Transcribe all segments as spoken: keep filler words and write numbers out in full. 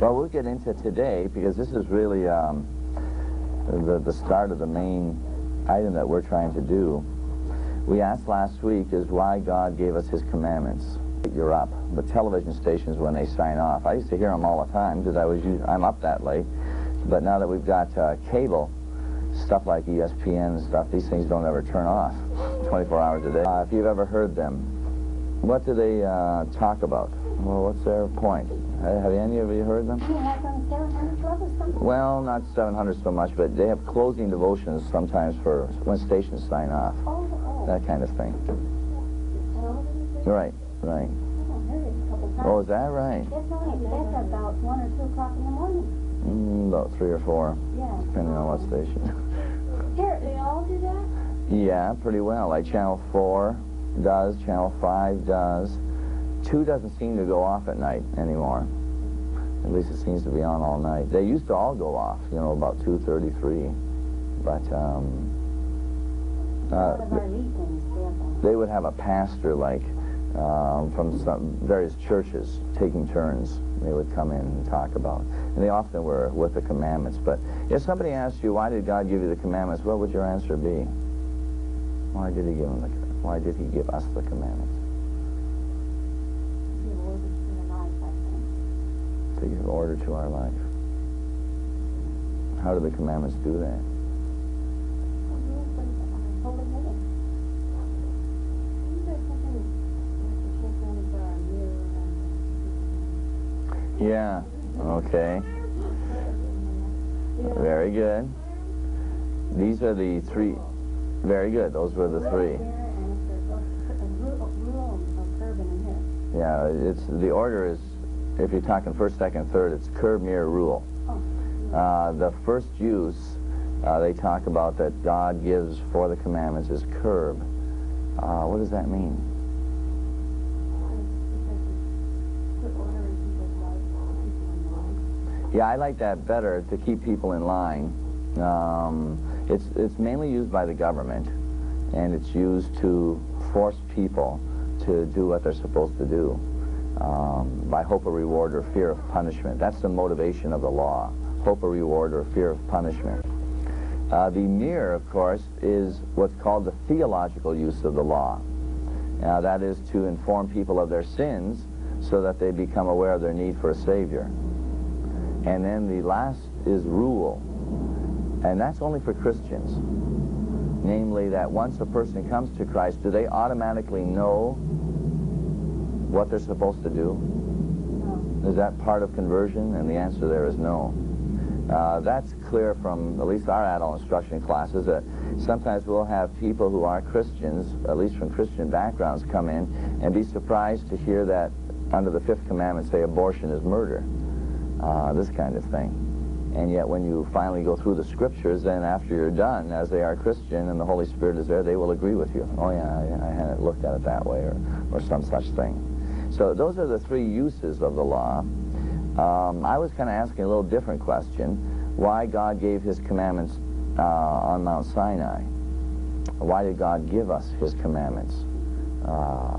Well, we'll get into today, because this is really um, the, the start of the main item that we're trying to do. We asked last week is why God gave us his commandments. You're up. The television stations, when they sign off, I used to hear them all the time because I was I'm up that late. But now that we've got uh, cable, stuff like E S P N and stuff, these things don't ever turn off twenty-four hours a day. Uh, if you've ever heard them, what do they uh, talk about? Well, what's their point? Have any of you heard them? You have them seven hundred Club or something? Well, not seven hundred so much, but they have closing devotions sometimes for when stations sign off. Oh, oh. That kind of thing. Right, right. I heard it a couple times. Oh, is that right? That's only, that's about one or two o'clock in the morning. Mm, about three or four, Yeah. depending on what station. Here, they all do that? Yeah, pretty well. Like Channel four does, Channel five does. two doesn't seem to go off at night anymore. At least it seems to be on all night. They used to all go off, you know, about two thirty-three. But, um... Uh, they would have a pastor, like, um, from some various churches taking turns. They would come in and talk about. And they often were with the commandments. But if somebody asked you, why did God give you the commandments, what would your answer be? Why did he give them the, why did he give us the commandments? To give order to our life. How do the commandments do that? Yeah, okay. Very good. These are the three. Very good. Those were the three. Yeah, it's the order is, if you're talking first, second, third, it's curb, mirror, rule. Uh, the first use uh, they talk about that God gives for the commandments is curb. Uh, what does that mean? Yeah, I like that better, to keep people in line. Um, it's, it's mainly used by the government, and it's used to force people to do what they're supposed to do um, by hope of reward or fear of punishment. That's the motivation of the law, hope of reward or fear of punishment. Uh, the mirror, of course, is what's called the theological use of the law. Now, that is to inform people of their sins so that they become aware of their need for a Savior. And then the last is rule, and that's only for Christians. Namely, that once a person comes to Christ, do they automatically know what they're supposed to do? No. Is that part of conversion? And the answer there is no. Uh, that's clear from at least our adult instruction classes, that sometimes we'll have people who are Christians, at least from Christian backgrounds, come in and be surprised to hear that under the fifth commandment say abortion is murder. Uh, this kind of thing. And yet when you finally go through the scriptures, then after you're done, as they are Christian and the Holy Spirit is there, they will agree with you. Oh yeah, I, I hadn't looked at it that way, or, or some such thing. So those are the three uses of the law. Um, I was kind of asking a little different question. Why God gave his commandments uh, on Mount Sinai? Why did God give us his commandments? Uh,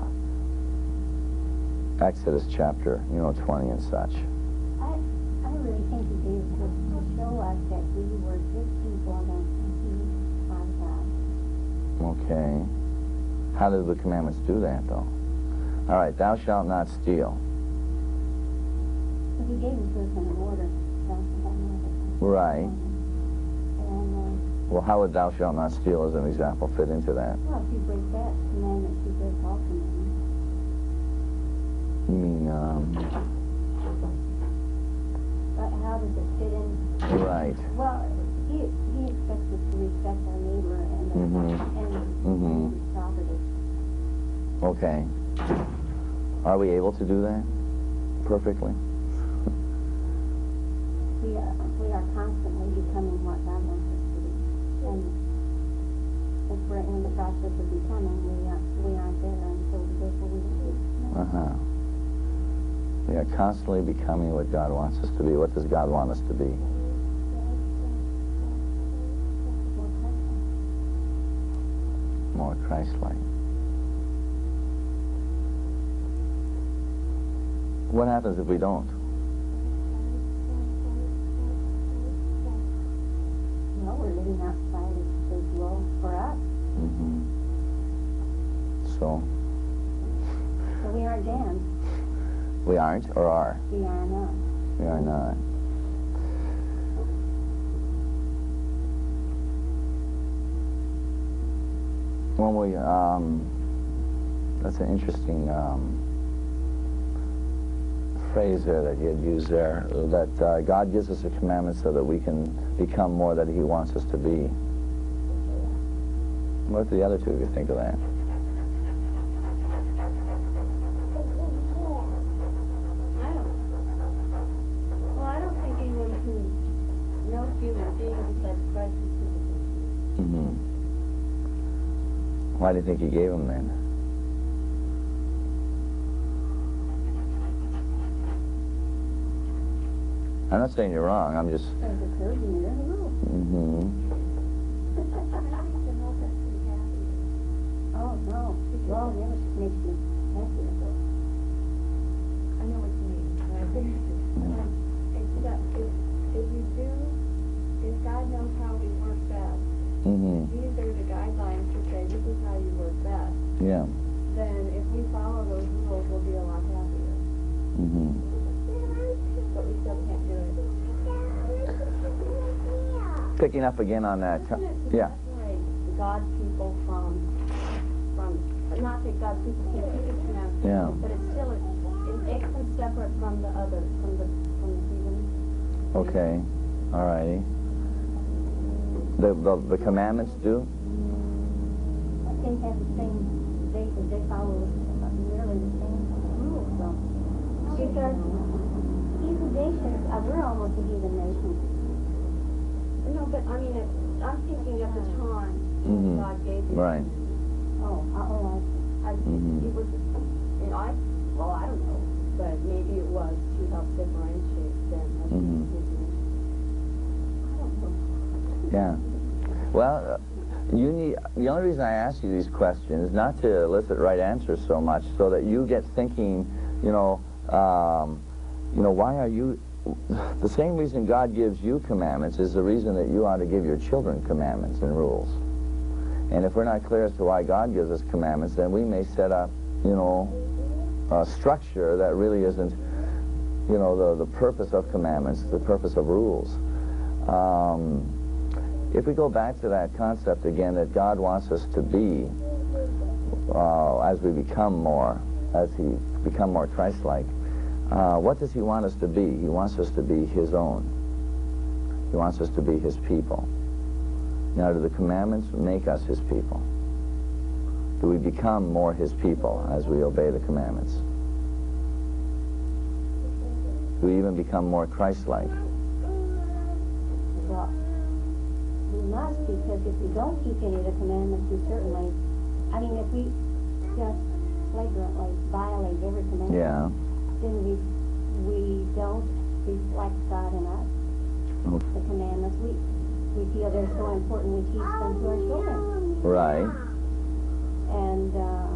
Exodus chapter, you know, twenty and such. I really think he gave it to show us that we were his people and he our God. Okay. How do the commandments do that, though? All right, thou shalt not steal. But he gave it to us in an order. Right. And, uh, well, how would thou shalt not steal as an example fit into that? Well, if you break that commandment, you break all commandments. You mean, um... But how does it fit in? Right. Well, he, he expects us to respect our neighbor and, uh, mm-hmm. and mm-hmm. his property. Okay. Are we able to do that perfectly? We are, we are constantly becoming what God wants us to be. And if we're in the process of becoming, we, are, we aren't there, and so therefore we don't do. Uh-huh. We are constantly becoming what God wants us to be. What does God want us to be? More Christ-like. What happens if we don't? so So we aren't damned. we aren't, or are? We are not. We are not. When we, um, that's an interesting um, phrase there that he had used there, that uh, God gives us a commandment so that we can become more that he wants us to be. What do the other two of you think of that? I don't. Well, I don't think anyone can, no human being besides Christ is super. Mm-hmm. Why do you think he gave them then? I'm not saying you're wrong, I'm just... There's a code in there, hello. Mm-hmm. Oh, no. Well, it never makes me happier. I know what you mean. It's that if, if you do, if God knows how we work best, Mm-hmm. these are the guidelines to say this is how you work best, Yeah. then if we follow those rules, we'll be a lot happier. Mm-hmm. But we still can't do it. Picking up again on that... Isn't it to Yeah. separate God's people from, from, not that God's people can't keep his commandments, Yeah. but it's still, it, it makes them separate from the others, from the, from the heathens. Okay. All righty. The, the, the commandments do? They have the same, they, they follow nearly the same rules, though. Because heathen nations, uh, we're almost a heathen nation. No, but I mean, it, I'm thinking of the time Mm-hmm. God gave you. Right. Oh, uh, oh, I, I, Mhm. it was, and I, well, I don't know, but maybe it was to help differentiate them as Mhm. heathen nations. I don't know. Yeah. Well, uh, you need, the only reason I ask you these questions is not to elicit right answers so much, so that you get thinking, you know, um, you know, why are you, the same reason God gives you commandments is the reason that you ought to give your children commandments and rules. And if we're not clear as to why God gives us commandments, then we may set up, you know, a structure that really isn't, you know, the, the purpose of commandments, the purpose of rules. Um, if we go back to that concept again that God wants us to be, uh, as we become more, as he become more Christ-like, uh, what does he want us to be? He wants us to be his own. He wants us to be his people. Now, do the commandments make us his people? Do we become more his people as we obey the commandments? Do we even become more Christ-like? Well, we must, because if we don't keep any of the commandments, we certainly, I mean, if we just flagrantly violate every commandment, Yeah. then we we don't reflect God in us. Okay. The commandments, we we feel they're so important, we teach them to our children, Right. and uh,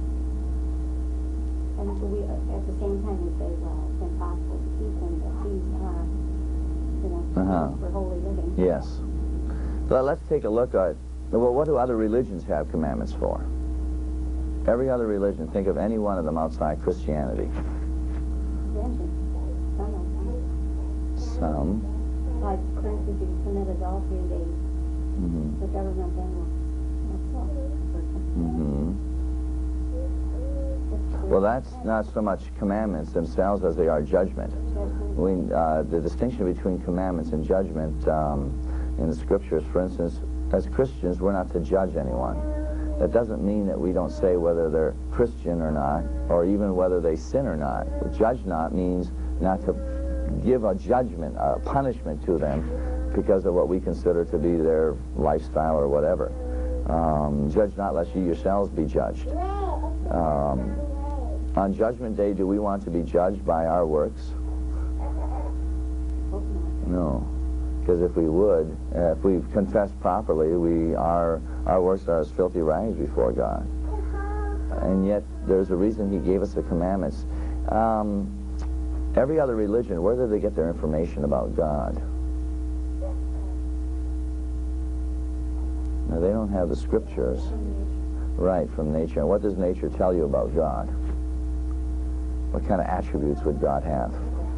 and we at the same time we say, well, it's impossible to keep them, but these are, you know, Uh-huh. for holy living. Yes. Well, let's take a look at, well, what do other religions have commandments for? Every other religion, think of any one of them outside Christianity. Vengeance, some of them. Some. Like, for instance, if you commit adultery, they, Mm-hmm. the government then will, will kill the person. Mm-hmm. It's- Well, that's not so much commandments themselves as they are judgment. Judgment. We, uh, the distinction between commandments and judgment um, in the scriptures, for instance, as Christians, we're not to judge anyone. That doesn't mean that we don't say whether they're Christian or not, or even whether they sin or not. Judge not means not to give a judgment, a punishment to them because of what we consider to be their lifestyle or whatever. Um, judge not lest you yourselves be judged. Um, on Judgment Day, do we want to be judged by our works? Hope not. No. Because if we would, uh, if we've confessed properly, we are, our works are as filthy rags before God. And yet, there's a reason he gave us the commandments. Um, every other religion, where do they get their information about God? Now, they don't have the scriptures. Right, from nature. And what does nature tell you about God? What kind of attributes would God have?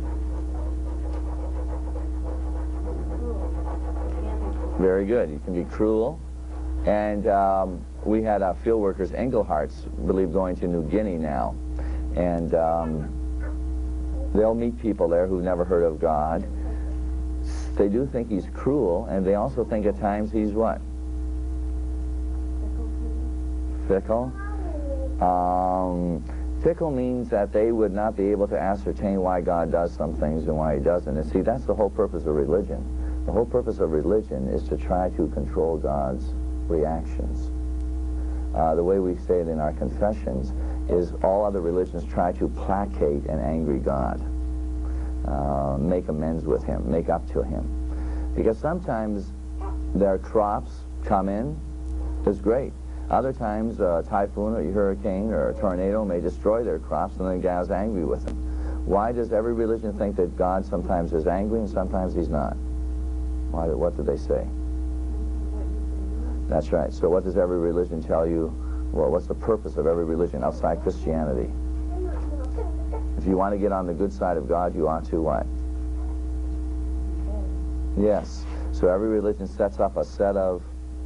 Very good. You can be cruel. And um, we had our field workers, Engleharts, believe going to New Guinea now. And um, they'll meet people there who've never heard of God. They do think he's cruel, and they also think at times he's what? Fickle. Um, fickle means that they would not be able to ascertain why God does some things and why he doesn't. And see, that's the whole purpose of religion. The whole purpose of religion is to try to control God's reactions. Uh, the way we say it in our confessions is all other religions try to placate an angry God, uh, make amends with him, make up to him. Because sometimes their crops come in, it's great. Other times a typhoon or a hurricane or a tornado may destroy their crops, and then God's angry with them. Why does every religion think that God sometimes is angry and sometimes he's not? Why, what do they say? That's right. So what does every religion tell you? Well, what's the purpose of every religion outside Christianity? If you want to get on the good side of God, you ought to what? Yes. So every religion sets up a set of...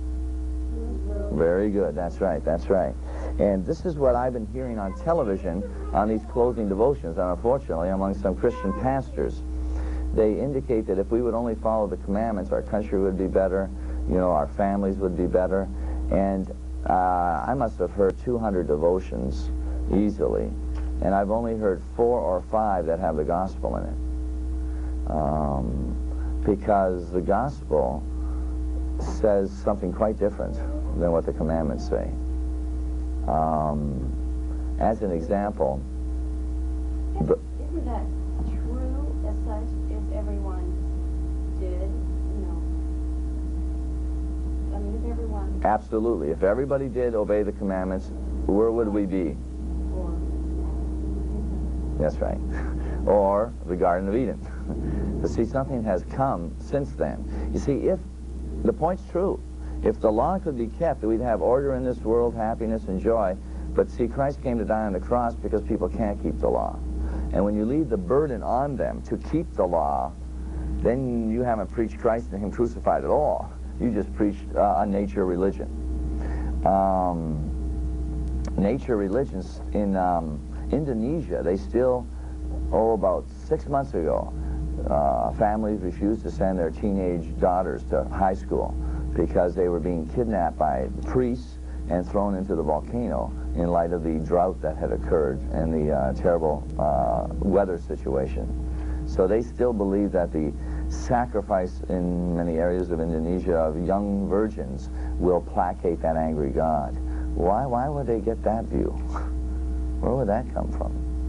Very good. That's right. That's right. And this is what I've been hearing on television on these closing devotions, and unfortunately among some Christian pastors. They indicate that if we would only follow the commandments, our country would be better, you know, our families would be better. And uh, I must have heard two hundred devotions easily, and I've only heard four or five that have the gospel in it. Um, because the gospel says something quite different than what the commandments say. Um, as an example, the, Isn't that true as such if everyone did, you know? I mean, if everyone... Absolutely. If everybody did obey the commandments, where would we be? Or, That's right. Or the Garden of Eden. But see, something has come since then. You see, if the point's true, if the law could be kept, we'd have order in this world, happiness and joy. But see, Christ came to die on the cross because people can't keep the law. And when you leave the burden on them to keep the law, then you haven't preached Christ and him crucified at all. You just preached uh, a nature religion. Um, nature religions in um, Indonesia, they still, oh, about six months ago, uh, families refused to send their teenage daughters to high school because they were being kidnapped by priests and thrown into the volcano in light of the drought that had occurred and the uh, terrible uh, weather situation. So they still believe that the sacrifice in many areas of Indonesia of young virgins will placate that angry God. Why, why would they get that view? Where would that come from?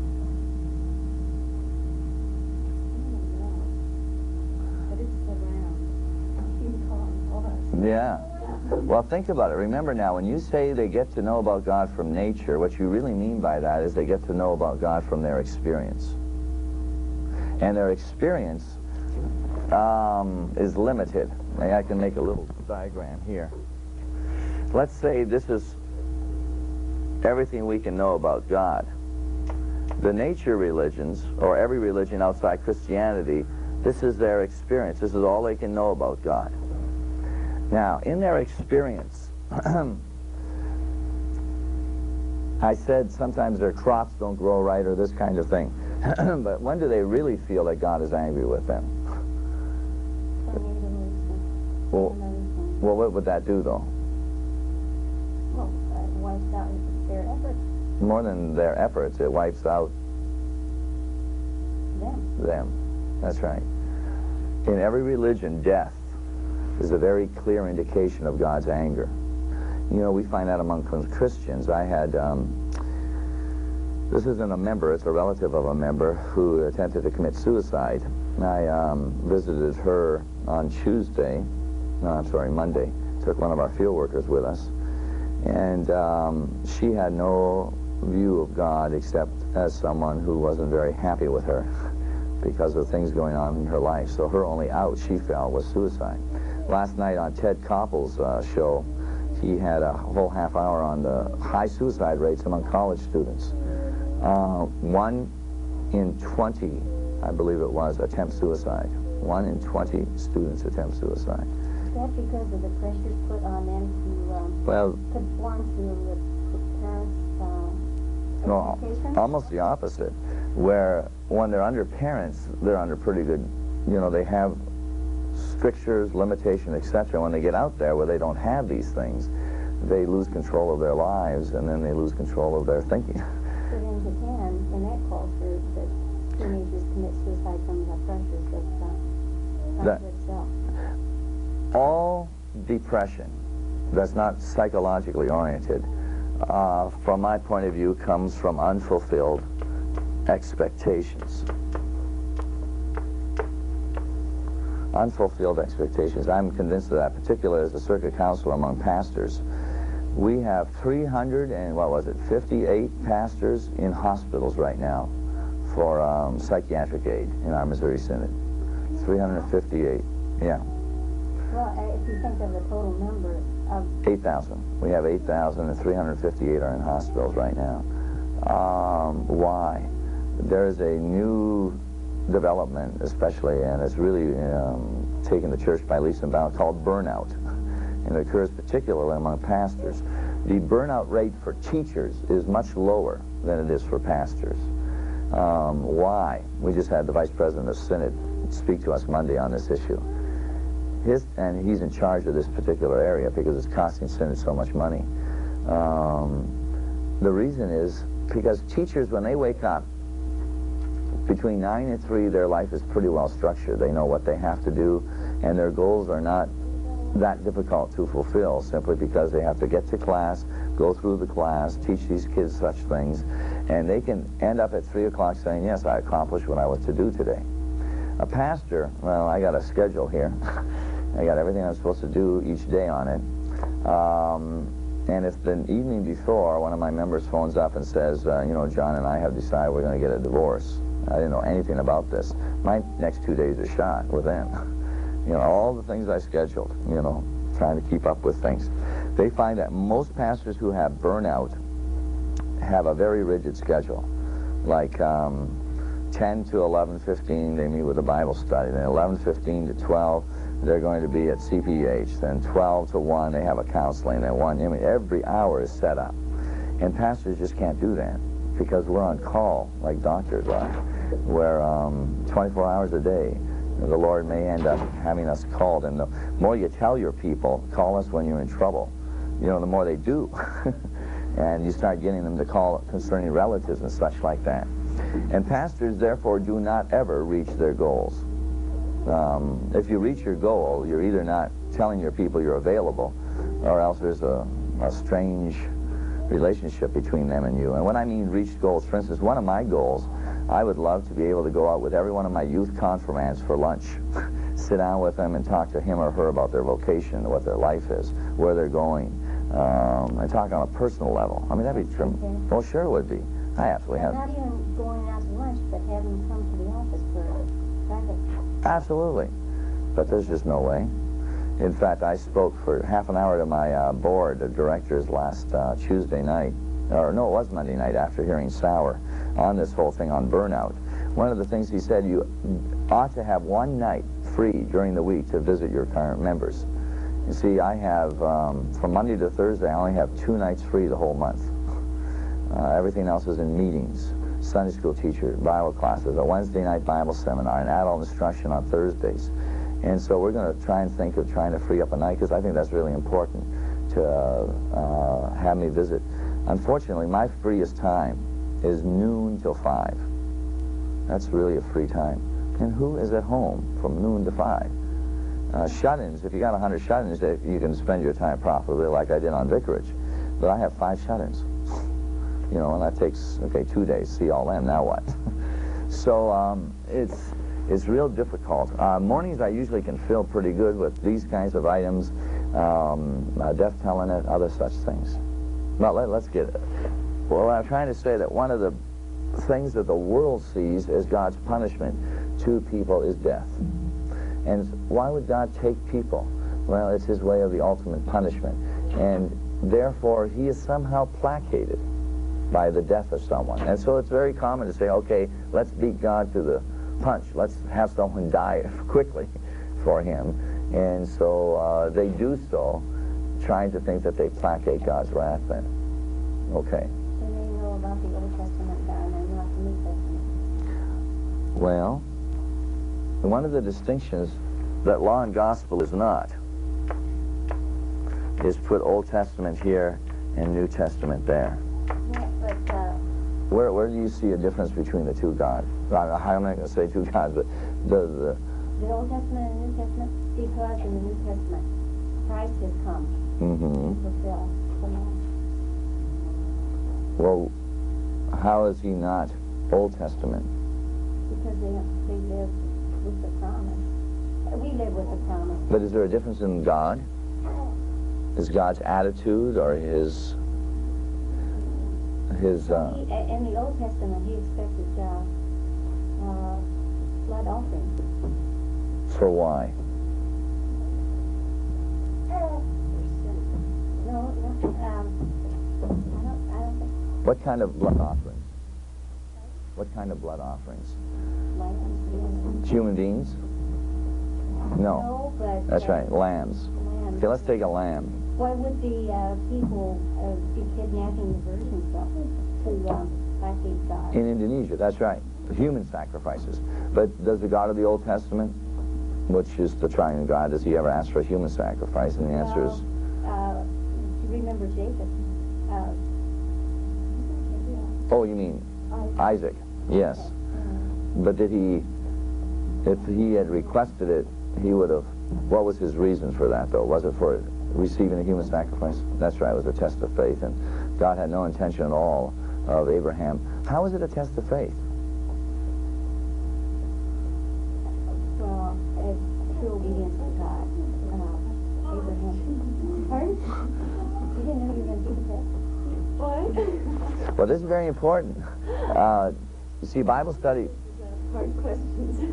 but it's around. You call all that. Yeah. Well, think about it. Remember now, when you say they get to know about God from nature, what you really mean by that is they get to know about God from their experience. And their experience um, is limited. Maybe I can make a little diagram here. Let's say this is everything we can know about God. The nature religions, or every religion outside Christianity, this is their experience. This is all they can know about God. Now, in their experience, I said sometimes their crops don't grow right or this kind of thing. But when do they really feel that God is angry with them? Well, well, what would that do, though? Well, it wipes out their efforts. More than their efforts, it wipes out Them. them. That's right. In every religion, death is a very clear indication of God's anger. You know, we find that among Christians. I had, um, this isn't a member, it's a relative of a member who attempted to commit suicide. I um, visited her on Tuesday, no, I'm sorry, Monday, took one of our field workers with us, and um, she had no view of God except as someone who wasn't very happy with her because of things going on in her life. So her only out, she felt, was suicide. Last night on Ted Koppel's uh, show, he had a whole half hour on the high suicide rates among college students. Uh, one in twenty, I believe it was, attempt suicide. One in twenty students attempt suicide. Is that because of the pressures put on them to um, Well, conform to the parents' uh, no, expectations? almost the opposite. Where when they're under parents, they're under pretty good, you know, they have strictures, limitations, et cetera. When they get out there where they don't have these things, they lose control of their lives, and then they lose control of their thinking. But in Japan, in that culture, the teenagers commit suicide from the pressures of uh, That- not itself. All depression that's not psychologically oriented, uh, from my point of view, comes from unfulfilled expectations. Unfulfilled expectations. I'm convinced of that, particularly as a circuit counselor among pastors. We have three hundred and, what was it, fifty-eight pastors in hospitals right now for um, psychiatric aid in our Missouri Synod. three hundred fifty-eight, yeah. Well, uh, if you think of the total number of... eight thousand. We have eight thousand and three hundred fifty-eight are in hospitals right now. Um, why? There's a new development, especially, and it's really um, taken the church by leaps and bounds, called burnout. And it occurs particularly among pastors. The burnout rate for teachers is much lower than it is for pastors. Um, why? We just had the Vice President of Synod speak to us Monday on this issue. His, and he's in charge of this particular area because it's costing Synod so much money. Um, the reason is because teachers, when they wake up, between nine and three, their life is pretty well structured. They know what they have to do, and their goals are not that difficult to fulfill simply because they have to get to class, go through the class, teach these kids such things, and they can end up at three o'clock saying, yes, I accomplished what I was to do today. A pastor, well, I got a schedule here. I got everything I'm supposed to do each day on it. Um, and if the evening before, one of my members phones up and says, uh, you know, John and I have decided we're going to get a divorce. I didn't know anything about this. My next two days are shot with them. You know, all the things I scheduled, you know, trying to keep up with things. They find that most pastors who have burnout have a very rigid schedule. Like um, ten to eleven fifteen, they meet with a Bible study. Then eleven fifteen to twelve, they're going to be at C P H. Then twelve to one, they have a counseling. Then one, I mean, every hour is set up. And pastors just can't do that because we're on call, like doctors are, where um, twenty-four hours a day, the Lord may end up having us called. And the more you tell your people, call us when you're in trouble, you know, the more they do. And you start getting them to call concerning relatives and such like that. And pastors, therefore, do not ever reach their goals. Um, if you reach your goal, you're either not telling your people you're available, or else there's a, a strange relationship between them and you. And when I mean reach goals, for instance, one of my goals, I would love to be able to go out with every one of my youth confirmands for lunch, sit down with them and talk to him or her about their vocation, what their life is, where they're going, um, and talk on a personal level. I mean, that'd be true. Okay. Well, sure it would be. I absolutely have. Not even going out to lunch, but having them come to the office for a private. Absolutely. But there's just no way. In fact, I spoke for half an hour to my uh, board of directors last uh, Tuesday night, or no, it was Monday night after hearing Sauer on this whole thing on burnout. One of the things he said, you ought to have one night free during the week to visit your current members. You see, I have, um, from Monday to Thursday, I only have two nights free the whole month. Uh, everything else is in meetings, Sunday school teacher, Bible classes, a Wednesday night Bible seminar, and adult instruction on Thursdays. And so we're going to try and think of trying to free up a night, because I think that's really important to uh, uh, have me visit. Unfortunately, my freest time is noon till five. That's really a free time. And who is at home from noon to five? Uh, shut-ins, if you got a hundred shut-ins, you can spend your time profitably like I did on vicarage. But I have five shut-ins. You know, and that takes, okay, two days, see all them, now what? So um, it's, it's real difficult. Uh, mornings I usually can fill pretty good with these kinds of items, um, uh, deaf telenet, other such things. But let, let's get it. Well, I'm trying to say that one of the things that the world sees as God's punishment to people is death. And why would God take people? Well, it's his way of the ultimate punishment. and therefore he is somehow placated by the death of someone. And so it's very common to say, okay, let's beat God to the punch. Let's have someone die quickly for him. And so uh, they do so, trying to think that they placate God's wrath then. Okay. So they know about the Old Testament God and not the New Testament. Well, one of the distinctions that law and gospel is not is put Old Testament here and New Testament there. Yeah, but uh, Where, where do you see a difference between the two gods? I'm not going to say two gods, but the, the... the Old Testament and New Testament, because in the New Testament, Christ has come Mm-hmm. to fulfill the law. Well, how is he not Old Testament? Because they, they live with the promise. We live with the promise. But is there a difference in God? Is God's attitude or his... his, uh... He, in the Old Testament, he expected uh, uh, blood offerings. For why? No, no, um, I don't, I don't think What kind of blood offerings? What kind of blood offerings? lambs, yes. Human beings? No. No, but... That's uh, right, lambs. lambs. Okay, let's take a lamb. Why would the uh, people uh, be kidnapping the virgins up to um, placate God? In Indonesia, that's right. Human sacrifices. But does the God of the Old Testament, which is the triune God, does he ever ask for a human sacrifice? And the answer is... Well, uh, you remember Jacob. Uh, Oh, you mean Isaac. Isaac? Yes. But did he, if he had requested it, he would have, what was his reason for that, though? Was it for receiving a human sacrifice? That's right, it was a test of faith, and God had no intention at all of Abraham. How was it a test of faith? Well, it's true obedience to God. Uh, Abraham. Pardon? You didn't know you were going to do that? What? Well, this is very important. Uh, you see, Bible study... Hard questions.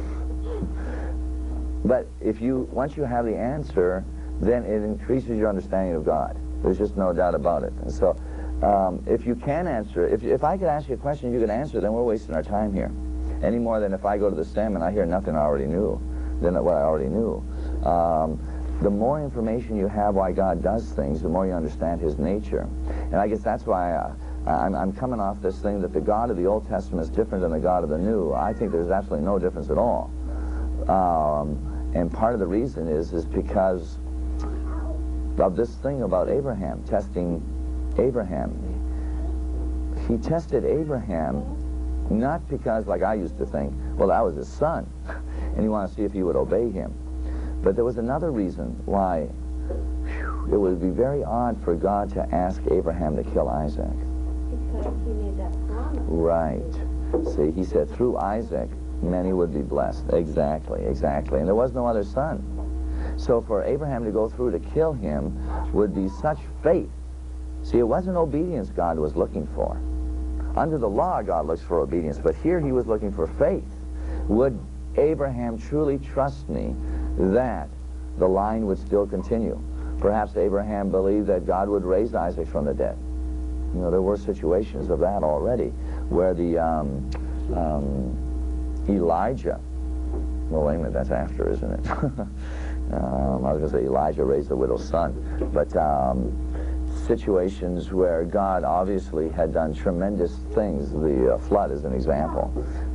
But if you, once you have the answer, then it increases your understanding of God. There's just no doubt about it. And so, um, if you can answer, if, if I could ask you a question you could answer, then we're wasting our time here. Any more than if I go to the STEM and I hear nothing I already knew, than what I already knew. Um, the more information you have why God does things, the more you understand his nature. And I guess that's why uh, I'm, I'm coming off this thing that the God of the Old Testament is different than the God of the New. I think there's absolutely no difference at all. Um, and part of the reason is, is because of this thing about Abraham, testing Abraham. He tested Abraham not because, like I used to think, well, that was his son, and he wanted to see if he would obey him. But there was another reason why whew, it would be very odd for God to ask Abraham to kill Isaac. Because he made that promise. Right. See, he said, through Isaac, many would be blessed. Exactly, exactly. And there was no other son. So for Abraham to go through to kill him would be such faith. See, it wasn't obedience God was looking for. Under the law, God looks for obedience, but here he was looking for faith. Would Abraham truly trust me that the line would still continue? Perhaps Abraham believed that God would raise Isaac from the dead. You know, there were situations of that already, where the um, um, Elijah, well, wait a minute, that's after, isn't it? um, I was going to say Elijah raised the widow's son, but um, situations where God obviously had done tremendous things. The uh, flood is an example,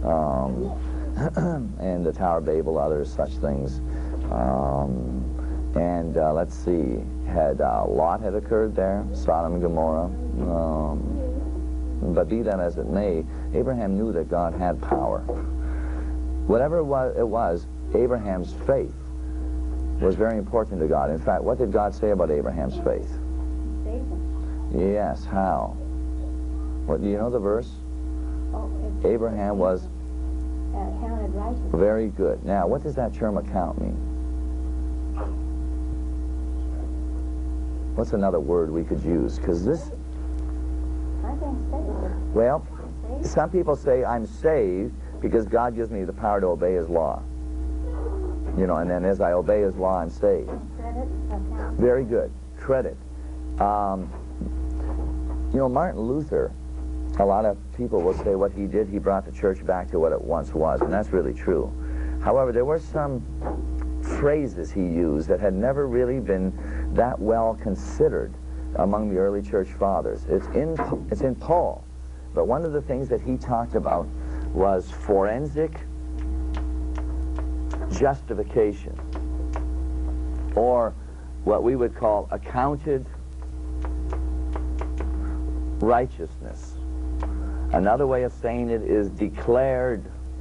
um, and the Tower of Babel, others such things. Um, and uh, let's see, had uh, Lot had occurred there, Sodom and Gomorrah. Um, but be that as it may, Abraham knew that God had power. Whatever it was, it was, Abraham's faith was very important to God. In fact, what did God say about Abraham's faith? Saved him. Yes, how? What, do you know the verse? Oh, it's Abraham was uh, counted righteous. very good. Now, what does that term account mean? What's another word we could use? Because this, I think saved. well, Saved. some people say I'm saved because God gives me the power to obey his law. You know, and then as I obey his law, I'm saved. Credit account. Very good. Credit. Um, you know, Martin Luther, a lot of people will say what he did, he brought the church back to what it once was, and that's really true. However, there were some phrases he used that had never really been that well considered among the early church fathers. It's in, it's in Paul, but one of the things that he talked about was forensic justification, or what we would call accounted righteousness. Another way of saying it is declared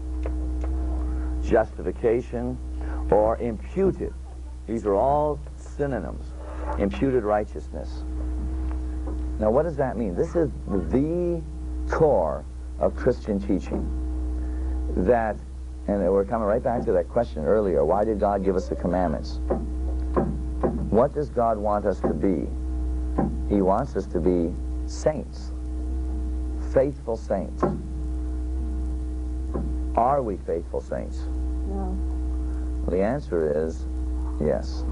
justification or imputed. These are all synonyms. Imputed righteousness. Now, what does that mean? This is the core of Christian teaching. That, and we're coming right back to that question earlier, why did God give us the commandments? What does God want us to be? He wants us to be saints, faithful saints. Are we faithful saints? No. The answer is yes.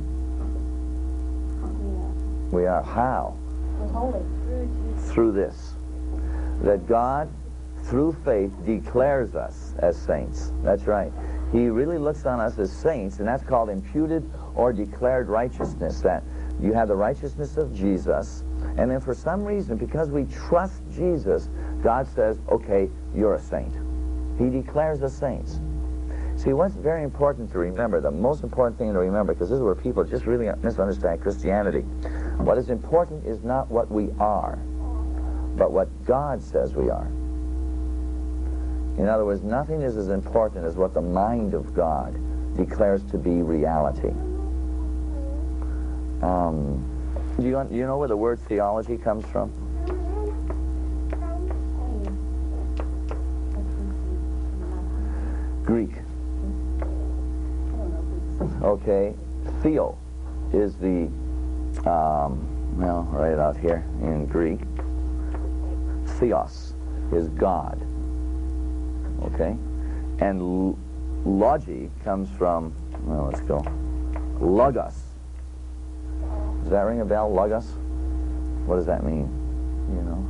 Yeah. We are. How? We're holy. Through this. That God, through faith, declares us as saints. That's right. He really looks on us as saints, and that's called imputed or declared righteousness. That you have the righteousness of Jesus, and then for some reason, because we trust Jesus, God says, okay, you're a saint. He declares us saints. See, what's very important to remember, the most important thing to remember, because this is where people just really misunderstand Christianity. What is important is not what we are, but what God says we are. In other words, nothing is as important as what the mind of God declares to be reality. Um, do you, do you know where the word theology comes from? Greek. Okay. Theo is the, um, well, right out here in Greek. Theos is God. Okay? And logi comes from, well, let's go, logos. Does that ring a bell, logos? What does that mean? You know?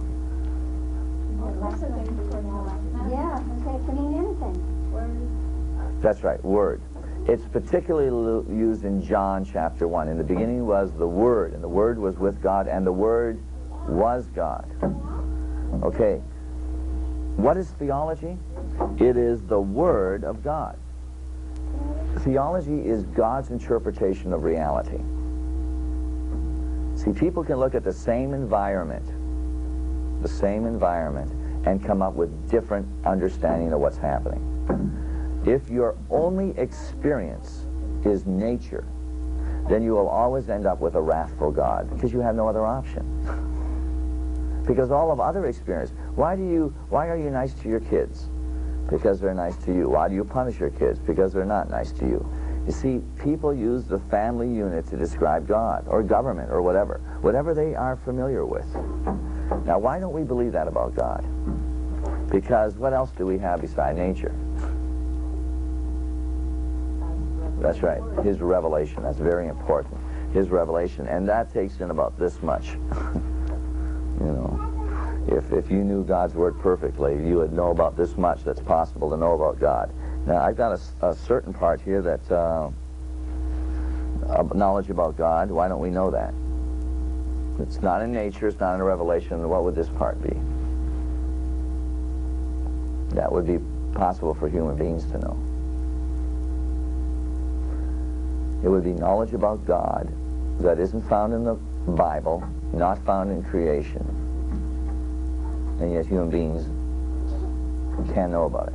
Yeah, it could mean anything. Word. That's right, word. It's particularly used in John chapter one. In the beginning was the Word, and the Word was with God, and the Word was God. Okay. What is theology? It is the Word of God. Theology is God's interpretation of reality. See, people can look at the same environment, the same environment, and come up with different understanding of what's happening. If your only experience is nature, then you will always end up with a wrathful God, because you have no other option. Because all of other experience, why do you, why are you nice to your kids? Because they're nice to you. Why do you punish your kids? Because they're not nice to you. You see, people use the family unit to describe God, or government, or whatever, whatever they are familiar with. Now, why don't we believe that about God? Because what else do we have beside nature? That's right, his revelation. That's very important. His revelation, and that takes in about this much. You know, if, if you knew God's Word perfectly, you would know about this much that's possible to know about God. Now, I've got a, a certain part here that, uh, uh, knowledge about God. Why don't we know that? It's not in nature, it's not in a revelation. What would this part be? That would be possible for human beings to know. It would be knowledge about God that isn't found in the Bible, not found in creation, and yet human beings can know about it.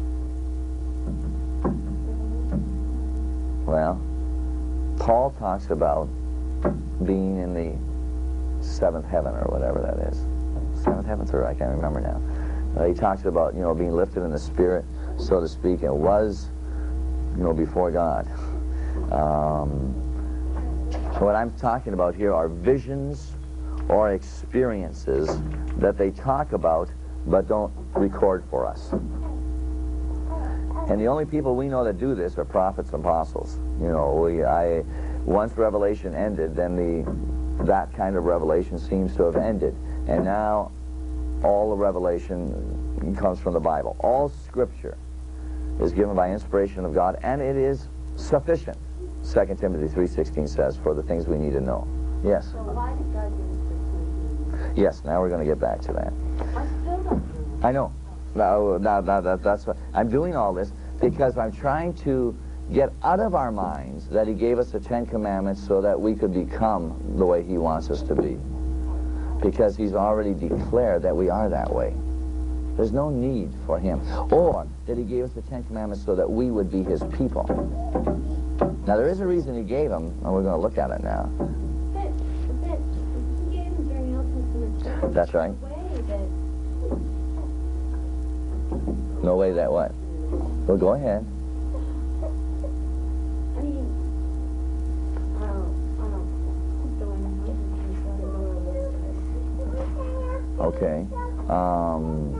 Well, Paul talks about being in the seventh heaven, or whatever that is. Seventh heaven, third, I can't remember now. Uh, he talks about, you know, being lifted in the Spirit, so to speak, and was, you know, before God. Um, what I'm talking about here are visions or experiences that they talk about but don't record for us. And the only people we know that do this are prophets and apostles. You know, we, I, once Revelation ended, then the that kind of revelation seems to have ended. And now all the revelation comes from the Bible. All Scripture is given by inspiration of God, and it is sufficient. Second Timothy three sixteen says, for the things we need to know. Yes? So why did God give us the Ten Commandments? Yes, now we're going to get back to that. I still don't know. I know. Now, now, now that, that's what I'm doing all this because I'm trying to get out of our minds that he gave us the Ten Commandments so that we could become the way he wants us to be. Because he's already declared that we are that way. There's no need for him. Or that he gave us the Ten Commandments so that we would be his people. Now, there is a reason he gave them, and we're going to look at it now. But, but he gave them during the Old Testament. That's right. Way that, No way that what? Well, go ahead. I mean, I don't, I don't, keep going. I'm just Okay. Um,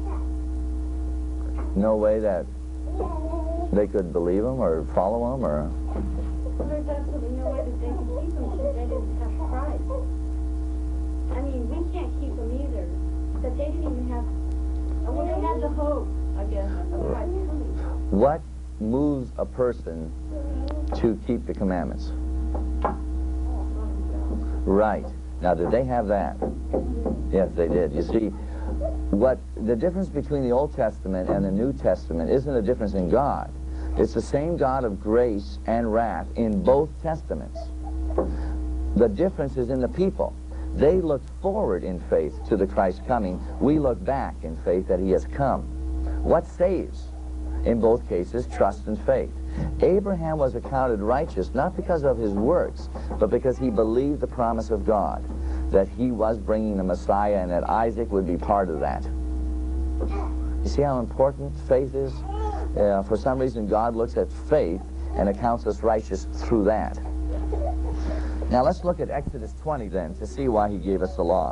no way that they could believe him or follow him or... Well, there's absolutely no way that they could keep them because they didn't have Christ. I mean, we can't keep them either. But they didn't even have, well, they had the hope, I guess, of Christ coming. What moves a person to keep the commandments? Right. Now, did they have that? Yes, they did. You see, what the difference between the Old Testament and the New Testament isn't a difference in God. It's the same God of grace and wrath in both testaments. The difference is in the people. They looked forward in faith to the Christ coming. We look back in faith that he has come. What saves? In both cases, trust and faith. Abraham was accounted righteous not because of his works, but because he believed the promise of God, that he was bringing the Messiah and that Isaac would be part of that. You see how important faith is? Uh, for some reason, God looks at faith and accounts us righteous through that. Now let's look at Exodus twenty then to see why he gave us the law.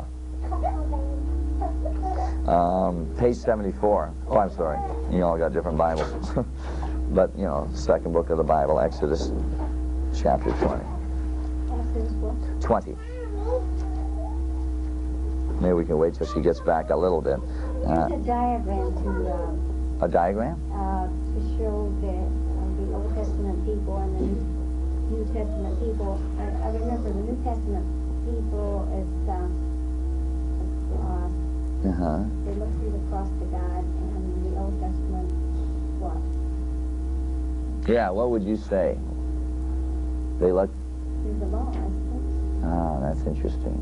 Um, page seventy-four. Oh, I'm sorry. You all got different Bibles. But, you know, second book of the Bible, Exodus chapter twenty. Exodus what? twenty. Maybe we can wait till she gets back a little bit. Uh, Here's a diagram to, uh, a diagram? uh, to show that uh, the Old Testament people and the New Testament people, I, I remember the New Testament people as, uh, uh, Uh-huh. they look through the cross to God, and the Old Testament, what? Yeah, what would you say? They look... Through the law, I suppose. Ah, that's interesting.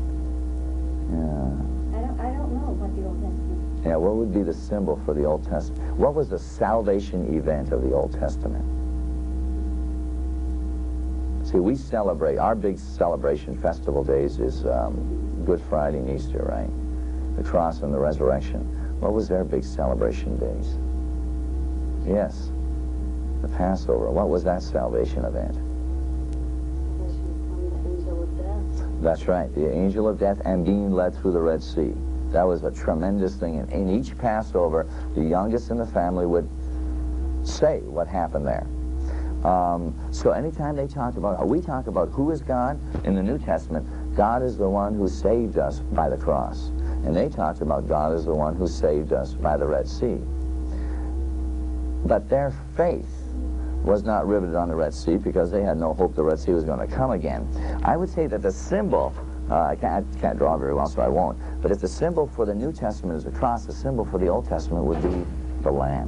Yeah. I don't, I don't know what the Old Testament. Yeah, what would be the symbol for the Old Testament? What was the salvation event of the Old Testament? See, we celebrate, our big celebration festival days is um, Good Friday and Easter, right? The cross and the resurrection. What was their big celebration days? Yes, the Passover. What was that salvation event? That's right, the angel of death and being led through the Red Sea. That was a tremendous thing. And in each Passover, the youngest in the family would say what happened there. Um, so anytime they talk about, we talk about who is God in the New Testament, God is the one who saved us by the cross. And they talked about God as the one who saved us by the Red Sea. But their faith was not riveted on the Red Sea because they had no hope the Red Sea was going to come again. I would say that the symbol, uh, I, can't, I can't draw very well, so I won't, but if the symbol for the New Testament is the cross, the symbol for the Old Testament would be the Lamb.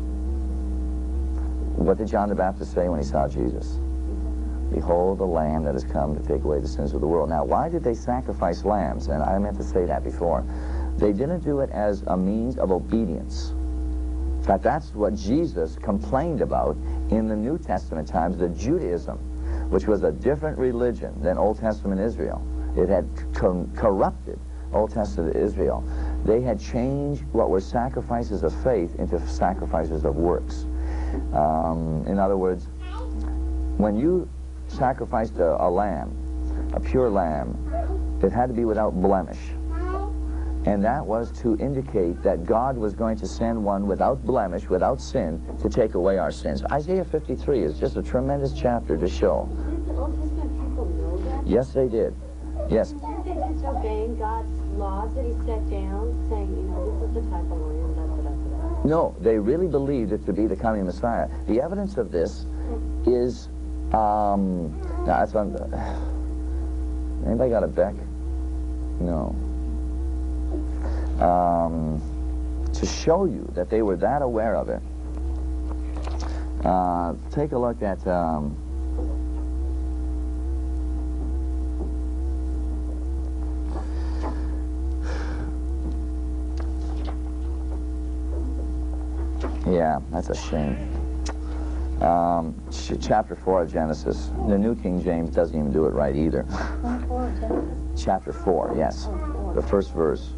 What did John the Baptist say when he saw Jesus? Behold the Lamb that has come to take away the sins of the world. Now, why did they sacrifice lambs? And I meant to say that before. They didn't do it as a means of obedience. In fact, that's what Jesus complained about in the New Testament times, the Judaism, which was a different religion than Old Testament Israel. It had co corrupted Old Testament Israel. They had changed what were sacrifices of faith into sacrifices of works. Um, in other words, when you sacrificed a, a lamb, a pure lamb, it had to be without blemish. And that was to indicate that God was going to send one without blemish, without sin, to take away our sins. Isaiah fifty-three is just a tremendous chapter to show. Did the Old Testament people know that? Yes, they did. Yes. Aren't they disobeying God's laws that he set down, saying, you know, this is the type of land, da, da, da, da, da. No, they really believed it to be the coming Messiah. The evidence of this is, um, now that's on, anybody got a Beck? No. Um, to show you that they were that aware of it, uh, take a look at, um, yeah, that's a shame. Um, ch chapter four of Genesis. The New King James doesn't even do it right either. Chapter four, yes. The first verse.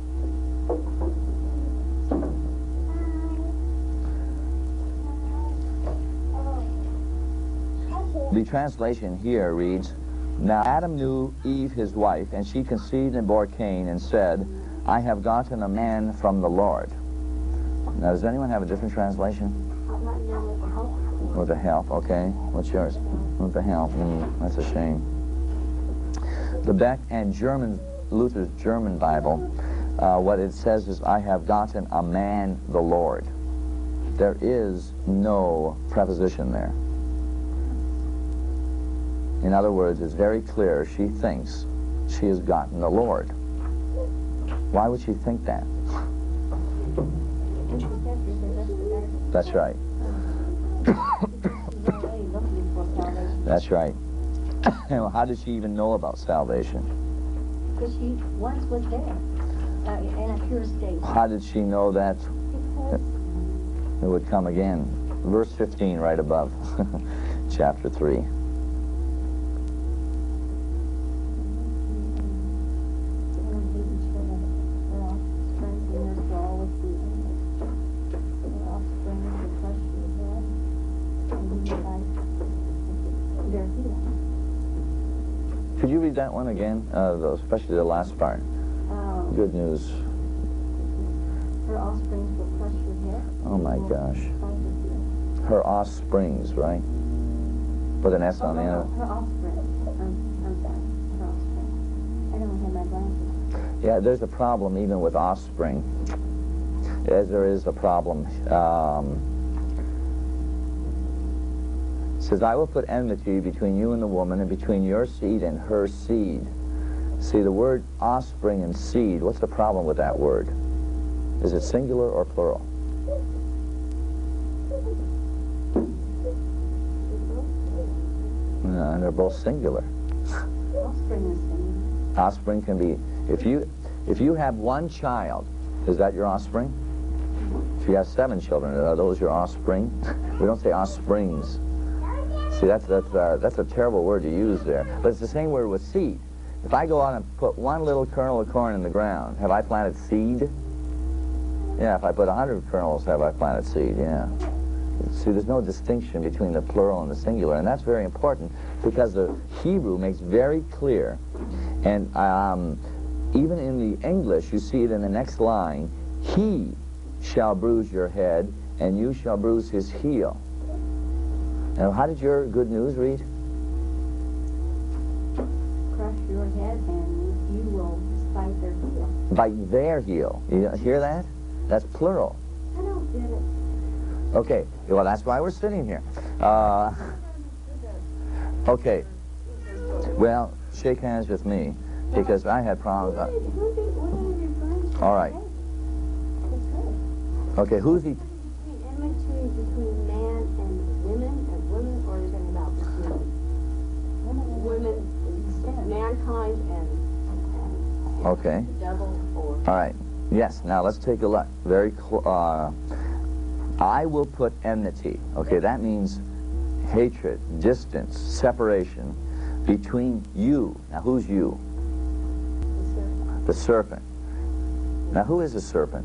The translation here reads, "Now Adam knew Eve his wife, and she conceived and bore Cain, and said, I have gotten a man from the Lord." Now, does anyone have a different translation? Right now with the help. With the help, okay. What's yours? With the help. Mm, that's a shame. The Beck and German, Luther's German Bible, uh, what it says is, "I have gotten a man, the Lord." There is no preposition there. In other words, it's very clear she thinks she has gotten the Lord. Why would she think that? That's right. That's right. And how did she even know about salvation? Because she once was there, uh, in a pure state. How did she know that Because it would come again? Verse fifteen, right above chapter three. Could you read that one again, uh, the, especially the last part? Um, Good news. Her offsprings will crush your head. Oh my Will gosh. bite your heel. Her offsprings, right? With an S Oh, on the no, end. no, her offspring. I'm, I'm sorry. Her offspring. I don't have my glasses. Yeah, there's a problem even with offspring, as there is a problem. Um, it says, "I will put enmity between you and the woman, and between your seed and her seed." See, the word offspring and seed, what's the problem with that word? Is it singular or plural? No, and they're both singular. Offspring is singular. Offspring can be, if you if you have one child, is that your offspring? If you have seven children, are those your offspring? We don't say offsprings. See, that's that's uh, that's a terrible word to use there. But it's the same word with seed. If I go out and put one little kernel of corn in the ground, have I planted seed? Yeah. If I put a hundred kernels, have I planted seed? Yeah. See, there's no distinction between the plural and the singular, and that's very important because the Hebrew makes very clear, and um, even in the English, you see it in the next line, "He shall bruise your head, and you shall bruise his heel." Now, how did your good news read? Crush your head and you will spite their heel. Bite their heel. You hear that? That's plural. I don't get it. Okay, well, that's why we're sitting here. Uh, okay, well, shake hands with me, because I had problems. Who did, who did, what are you referring to? All right. That's good. Okay, who's the... Between enmity between man and women, and women, or are you talking about between women, mankind, and, and Okay. the devil, or... All right. Yes, now let's take a look. Very cl uh, I will put enmity. Okay, that means hatred, distance, separation between you. Now, who's you? The serpent. The serpent. Now, who is the serpent?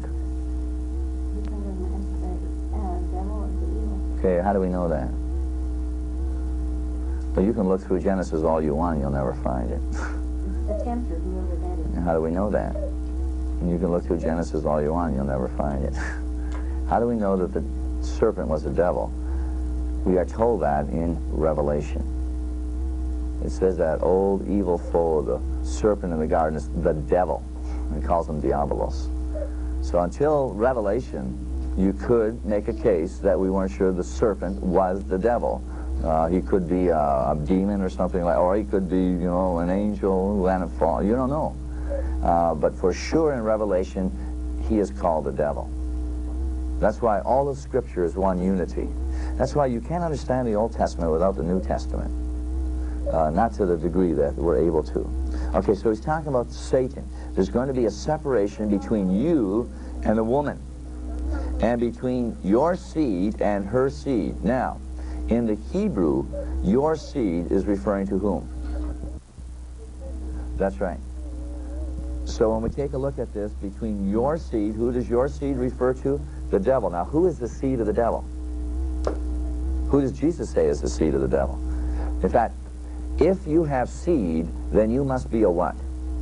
Okay, how do we know that? Well, you can look through Genesis all you want, you'll never find it. The tempter, whoever that is. And how do we know that? And you can look through Genesis all you want, you'll never find it. How do we know that the serpent was the devil? We are told that in Revelation. It says that old evil foe of the serpent in the garden is the devil. He calls him Diabolos. So until Revelation, you could make a case that we weren't sure the serpent was the devil. Uh, he could be a, a demon or something like, or he could be, you know, an angel who hadn't fallen. You don't know. Uh, but for sure in Revelation, he is called the devil. That's why all of Scripture is one unity. That's why you can't understand the Old Testament without the New Testament. Uh, not to the degree that we're able to. Okay, so he's talking about Satan. There's going to be a separation between you and the woman, and between your seed and her seed. Now, in the Hebrew, your seed is referring to whom? That's right. So when we take a look at this, between your seed, who does your seed refer to? The devil. Now, who is the seed of the devil? Who does Jesus say is the seed of the devil? In fact, if you have seed, then you must be a what?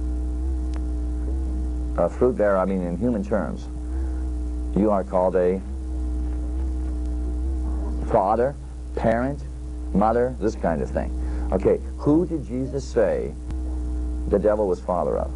A fruit bearer, I mean in human terms. You are called a father, parent, mother, this kind of thing. Okay, who did Jesus say the devil was father of?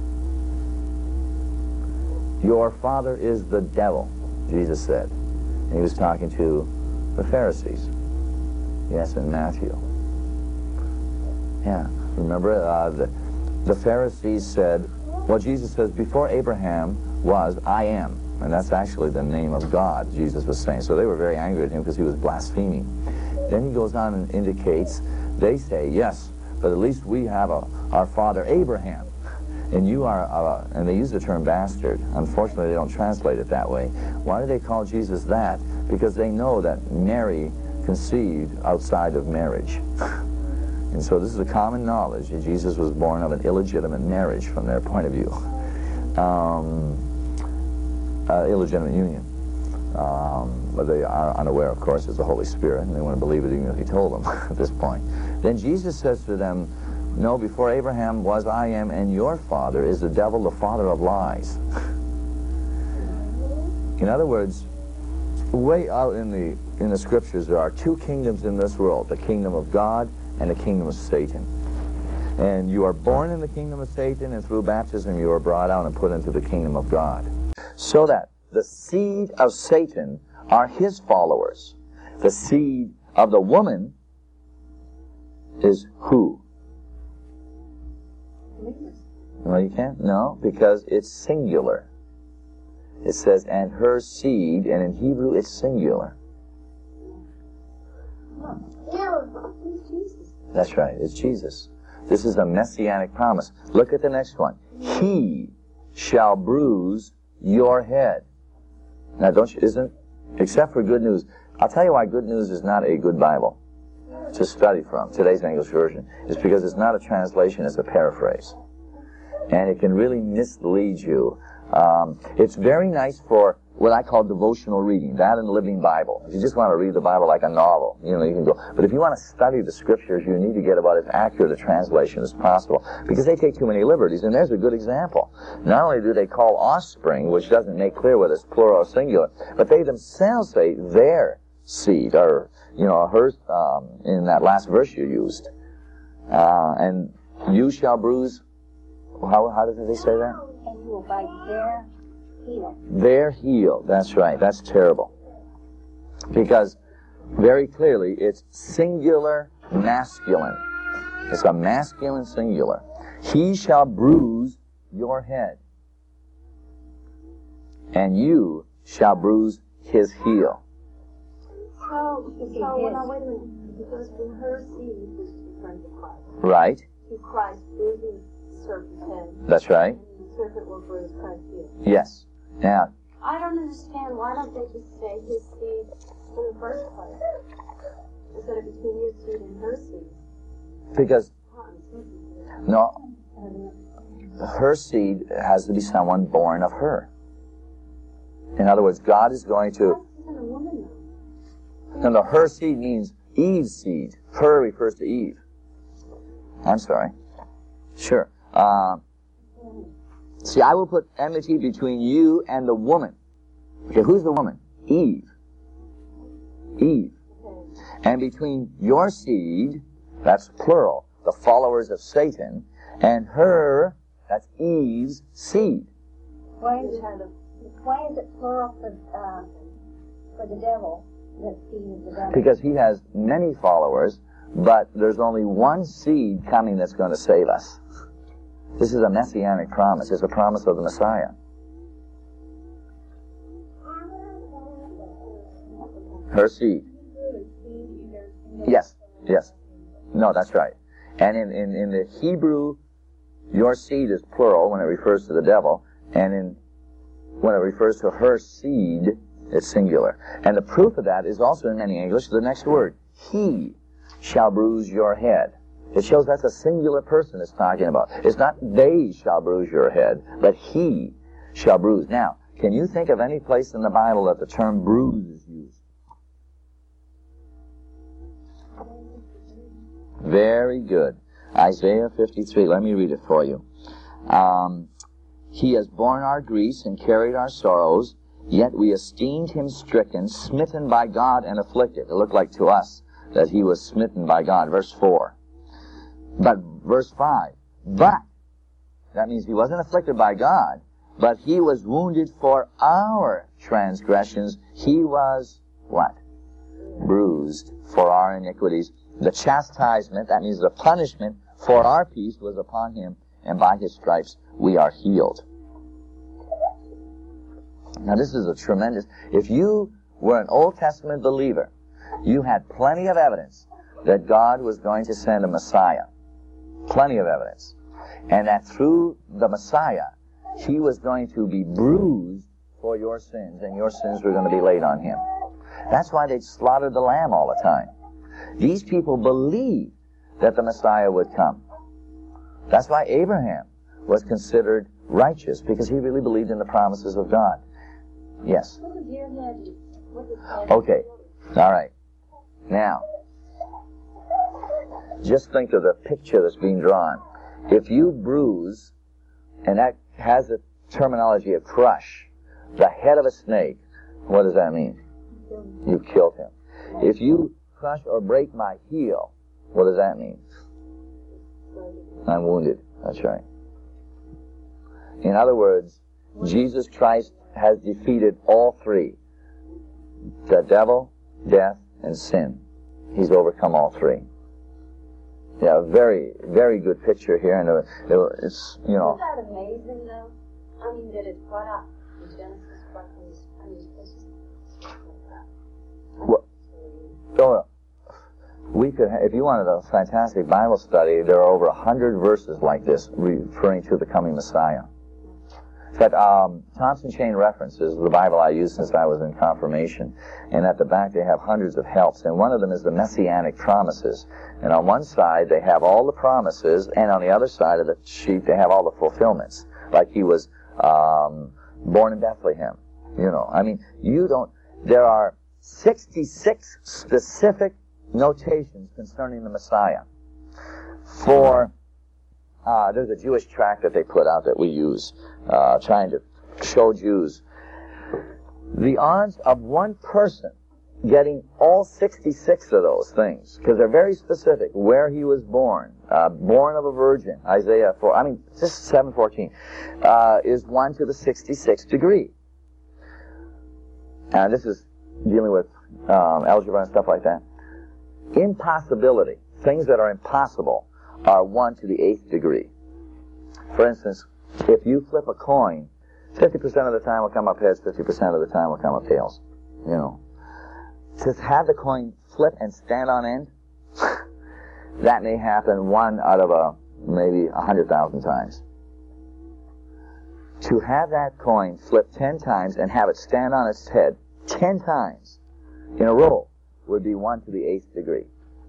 Your father is the devil, Jesus said. And he was talking to the Pharisees. Yes, in Matthew. Yeah, remember uh, the, the Pharisees said, well, Jesus says, before Abraham was, I am. And that's actually the name of God, Jesus was saying. So they were very angry at him because he was blaspheming. Then he goes on and indicates, they say, yes, but at least we have a, our father Abraham. And you are, uh, and they use the term bastard. Unfortunately, they don't translate it that way. Why do they call Jesus that? Because they know that Mary conceived outside of marriage. And so this is a common knowledge that Jesus was born of an illegitimate marriage from their point of view. Um, uh, illegitimate union. Um, but they are unaware, of course, is the Holy Spirit, and they want to believe it even if he told them at this point. Then Jesus says to them, no, before Abraham was, I am, and your father is the devil, the father of lies. In other words, way out in the, in the Scriptures, there are two kingdoms in this world, the kingdom of God and the kingdom of Satan. And you are born in the kingdom of Satan, and through baptism you are brought out and put into the kingdom of God. So that the seed of Satan are his followers. The seed of the woman is who? Well, you can't? No, because it's singular. It says, and her seed, and in Hebrew it's singular. That's right, it's Jesus. This is a messianic promise. Look at the next one. He shall bruise your head. Now, don't you, isn't, except for Good News. I'll tell you why Good News is not a good Bible to study from, today's English version, is because it's not a translation, it's a paraphrase. And it can really mislead you. Um, it's very nice for what I call devotional reading, that and the Living Bible. If you just want to read the Bible like a novel, you know, you can go. But if you want to study the Scriptures, you need to get about as accurate a translation as possible, because they take too many liberties. And there's a good example. Not only do they call offspring, which doesn't make clear whether it's plural or singular, but they themselves say their seed, or, you know, her, um, in that last verse you used. Uh, and you shall bruise, how, how did they say that? And you will bite their heel. Their heel, that's right, that's terrible. Because, very clearly, it's singular masculine. It's a masculine singular. He shall bruise your head, and you shall bruise his heel. So, so when I wait a minute, because from her seed, which is referring to Christ. Right. To Christ bruising the serpent's head. That's right. And the serpent will bruise Christ's heel. Yes. Now, I don't understand, why don't they just say his seed in the first place? Instead of between your seed and her seed. because, no, her seed has to be someone born of her. In other words, God is going to... No, no, her seed means Eve's seed. Her refers to Eve. I'm sorry. Sure. Uh, see, I will put enmity between you and the woman. Okay, who's the woman? Eve. Eve. And between your seed, that's plural, the followers of Satan, and her, that's Eve's, seed. Why is it, why is it plural for, uh, for the devil? That seed is the devil. Because he has many followers, but there's only one seed coming that's going to save us. This is a messianic promise. It's a promise of the Messiah. Her seed. Yes, yes. No, that's right. And in, in, in the Hebrew, your seed is plural when it refers to the devil, and in when it refers to her seed, it's singular. And the proof of that is also in many English, the next word, he shall bruise your head. It shows that's a singular person it's talking about. It's not they shall bruise your head, but he shall bruise. Now, can you think of any place in the Bible that the term bruise is used? Very good. Isaiah fifty-three. Let me read it for you. Um, he has borne our griefs and carried our sorrows, yet we esteemed him stricken, smitten by God, and afflicted. It looked like to us that he was smitten by God. Verse four. But, verse five. But, that means he wasn't afflicted by God, but he was wounded for our transgressions. He was, what? Bruised for our iniquities. The chastisement, that means the punishment for our peace, was upon him, and by his stripes we are healed. Now this is a tremendous... If you were an Old Testament believer, you had plenty of evidence that God was going to send a Messiah. Plenty of evidence. And that through the Messiah, he was going to be bruised for your sins, and your sins were going to be laid on him. That's why they slaughtered the lamb all the time. These people believed that the Messiah would come. That's why Abraham was considered righteous, because he really believed in the promises of God. Yes? Okay. All right. Now, just think of the picture that's being drawn. If you bruise, and that has the terminology of crush, the head of a snake, what does that mean? You killed him. If you crush or break my heel, what does that mean? I'm wounded. That's right. In other words, Jesus Christ has defeated all three. The devil, death, and sin. He's overcome all three. Yeah, a very, very good picture here, and it, it's, you know... Isn't that amazing, though? I mean, that it's brought up in Genesis, but I mean, it's just like that. Well, so, we could, if you wanted a fantastic Bible study, there are over a hundred verses like this referring to the coming Messiah. In fact, um, Thompson Chain References, the Bible I used since I was in confirmation, and at the back they have hundreds of helps, and one of them is the Messianic Promises. And on one side they have all the promises, and on the other side of the sheet they have all the fulfillments. Like he was um, born in Bethlehem. You know, I mean, you don't, there are sixty-six specific notations concerning the Messiah. For, uh, there's a Jewish tract that they put out that we use, uh, trying to show Jews the odds of one person getting all sixty-six of those things, because they're very specific. Where he was born, uh, born of a virgin, Isaiah four, I mean, this is seven fourteen, uh, is one to the sixty-sixth degree. And this is dealing with um, algebra and stuff like that. Impossibility, things that are impossible, are one to the eighth degree. For instance, if you flip a coin, fifty percent of the time will come up heads, fifty percent of the time will come up tails. You know. To have the coin flip and stand on end, that may happen one out of a, maybe a hundred thousand times. To have that coin flip ten times and have it stand on its head ten times in a row would be one to the eighth degree.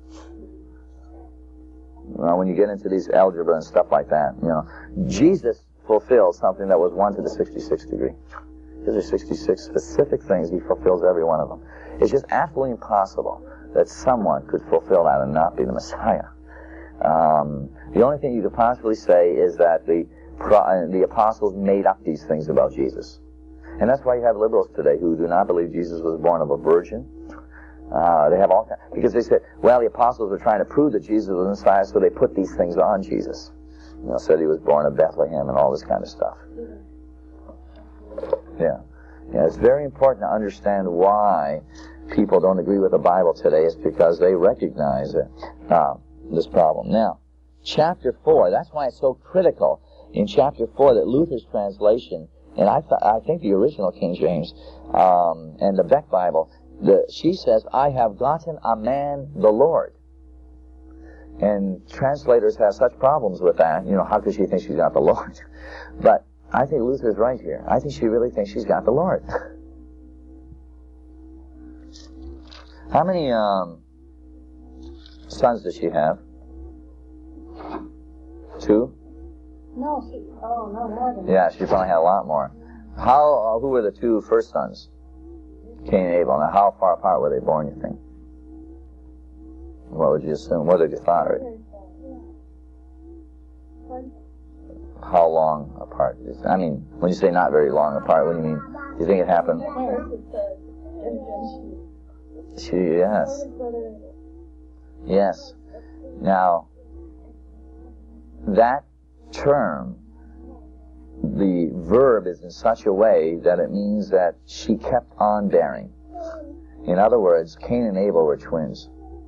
Well, when you get into these algebra and stuff like that, you know, Jesus fulfilled something that was one to the sixty-sixth degree. These are sixty-six specific things. He fulfills every one of them. It's just absolutely impossible that someone could fulfill that and not be the Messiah. Um, the only thing you could possibly say is that the pro- the apostles made up these things about Jesus. And that's why you have liberals today who do not believe Jesus was born of a virgin. Uh, they have all kinds, because they said, well, the apostles were trying to prove that Jesus was the Messiah, so they put these things on Jesus. You know, said he was born in Bethlehem and all this kind of stuff. Yeah. Yeah, it's very important to understand why people don't agree with the Bible today. It's because they recognize it, uh, this problem. Now, chapter four, that's why it's so critical in chapter four that Luther's translation, and I, th- I think the original King James um, and the Beck Bible, the, she says, I have gotten a man, the Lord. And translators have such problems with that. You know, how could she think she's got the Lord? But I think Luther's right here. I think she really thinks she's got the Lord. How many um, sons does she have? Two? No, she, oh, no, more than that. Yeah, she probably had a lot more. How? Uh, who were the two first sons? Cain and Abel. Now, how far apart were they born, you think? What would you assume? What did you thought? How long apart? I mean, when you say not very long apart, what do you mean? Do you think it happened? She, yes. Yes. Now, that term, the verb is in such a way that it means that she kept on bearing. In other words, Cain and Abel were twins.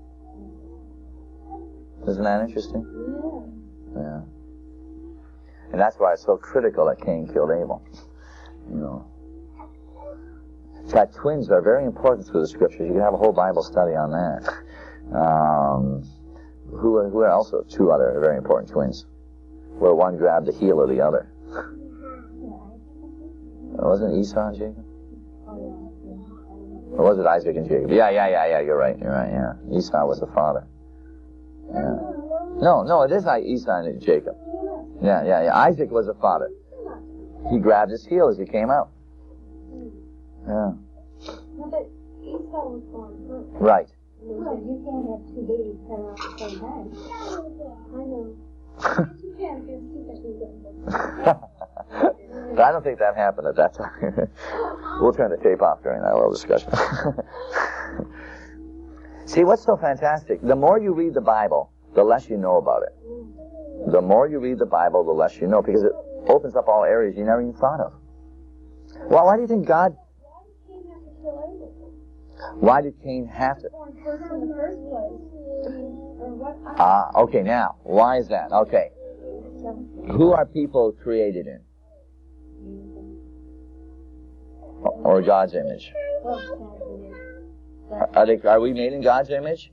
Isn't that interesting? Yeah. And that's why it's so critical that Cain killed Abel. You know. In fact, twins are very important through the Scriptures. You can have a whole Bible study on that. Um, who, who else? Two other very important twins, where one grabbed the heel of the other. Wasn't Esau and Jacob? Or was it Isaac and Jacob? Yeah, yeah, yeah, yeah. You're right. You're right. Yeah. Esau was the father. Yeah. No, no, it is Esau and Jacob. Yeah, yeah, yeah. Isaac was the father. He grabbed his heel as he came out. Yeah. No, but Esau was born first. Right. Well, you can't have two babies coming out at the same time. I know. You can if you have two But I don't think that happened at that time. We'll turn the tape off during that little discussion. See, what's so fantastic? The more you read the Bible, the less you know about it. The more you read the Bible, the less you know, because it opens up all areas you never even thought of. Well, why do you think God... Why did Cain have to? Ah, okay, now, why is that? Okay. Who are people created in? Or God's image? Are, they, are we made in God's image?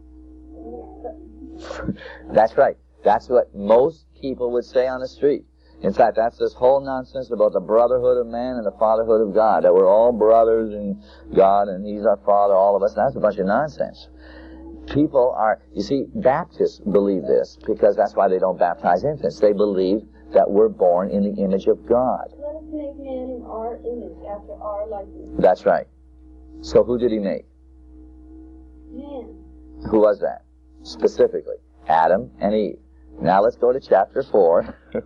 That's right. That's what most people would say on the street. In fact, that's this whole nonsense about the brotherhood of man and the fatherhood of God, that we're all brothers in God and He's our Father, all of us. That's a bunch of nonsense. People are, you see, Baptists believe this because that's why they don't baptize infants. They believe that we're born in the image of God. Let us make man in our image, after our likeness. That's right. So who did He make? Man. Who was that? Specifically, Adam and Eve. Now let's go to chapter four.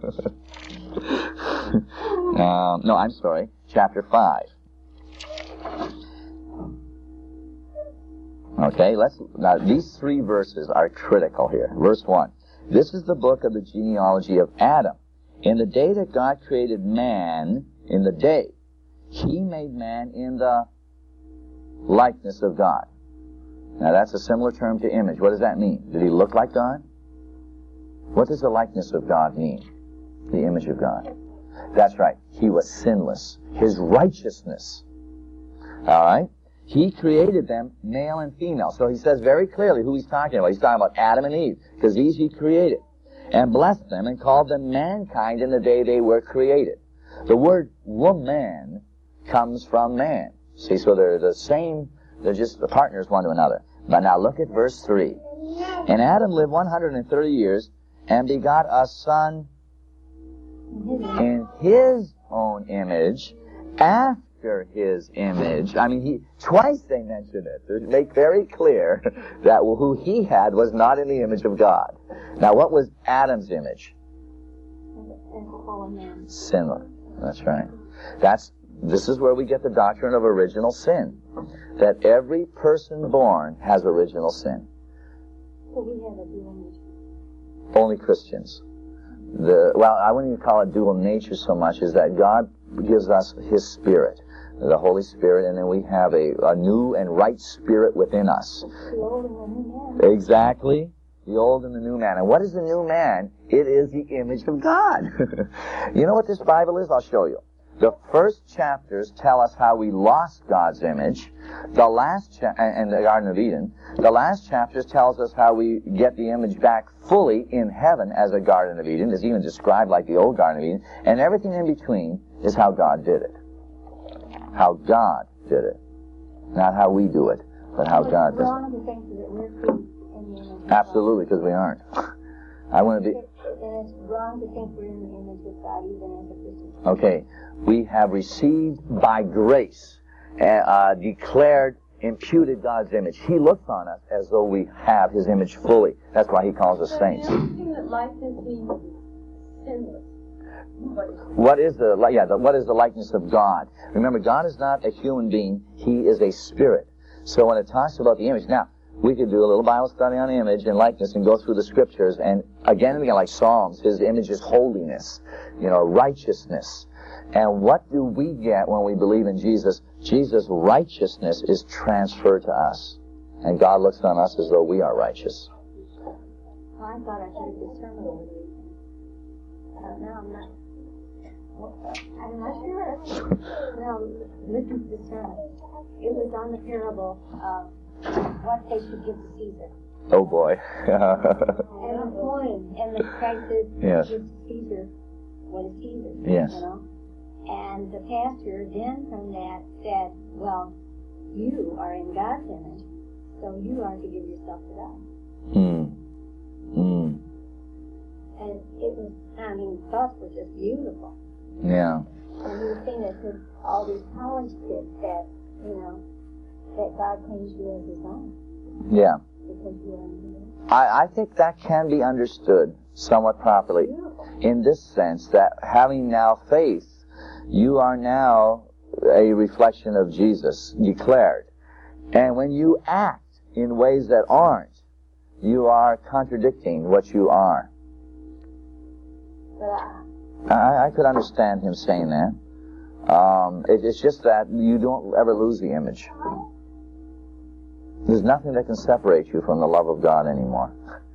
um, no, I'm sorry, chapter five. Okay, let's, now these three verses are critical here. Verse one. This is the book of the genealogy of Adam. In the day that God created man, in the day, He made man in the likeness of God. Now that's a similar term to image. What does that mean? Did he look like God? What does the likeness of God mean? The image of God. That's right. He was sinless. His righteousness. All right? He created them male and female. So he says very clearly who he's talking about. He's talking about Adam and Eve, because these he created. And blessed them and called them mankind in the day they were created. The word woman comes from man. See, so they're the same, they're just the partners one to another. But now look at verse three. And Adam lived one hundred thirty years and begot a son in his own image, after his image. I mean, he twice they mention it to make very clear that who he had was not in the image of God. Now, what was Adam's image? Sinner. That's right. That's this is where we get the doctrine of original sin. That every person born has original sin. So we have a dual image. Only Christians. the, well, I wouldn't even call it dual nature so much, is that God gives us His Spirit, the Holy Spirit, and then we have a, a new and right spirit within us. The old and the new man. Exactly. The old and the new man. And what is the new man? It is the image of God. You know what this Bible is? I'll show you. The first chapters tell us how we lost God's image. The last cha- and the Garden of Eden. The last chapters tells us how we get the image back fully in heaven as a Garden of Eden. It's even described like the old Garden of Eden. And everything in between is how God did it. How God did it. Not how we do it, but how God does Wrong to think that we're free in the image of it. God. Absolutely, because we aren't. I want to be... And it's wrong to think we're in the image of God even as a Christian. Okay, we have received by grace, uh, uh, declared, imputed God's image. He looks on us as though we have His image fully. That's why He calls us saints. So that likeness means sinless. What is the li- yeah? The, what is the likeness of God? Remember, God is not a human being; He is a spirit. So when it talks about the image, now we could do a little Bible study on image and likeness and go through the scriptures, and again and again, like Psalms, His image is holiness, you know, righteousness. And what do we get when we believe in Jesus? Jesus' righteousness is transferred to us, and God looks on us as though we are righteous. Well, I thought I heard discernment over the weekend. Uh, no, I'm not. I'm not sure. No, listen to discernment. It was on the parable of what they should give to Caesar. Oh boy. And the coin, and the prices Yes. give to Caesar what is Caesar. Yes. You know? And the pastor then from that said, well, you are in God's image, so you are to give yourself to God. Hmm. Hmm. And it was, I mean, thoughts were just beautiful. Yeah. And he was saying that to all these college kids that, you know, that God claims you as His own. Yeah. Because you are in His image. I, I think that can be understood somewhat properly in this sense that having now faith, you are now a reflection of Jesus declared. And when you act in ways that aren't, you are contradicting what you are. But I, I, I could understand him saying that. Um, it, it's just that you don't ever lose the image. There's nothing that can separate you from the love of God anymore.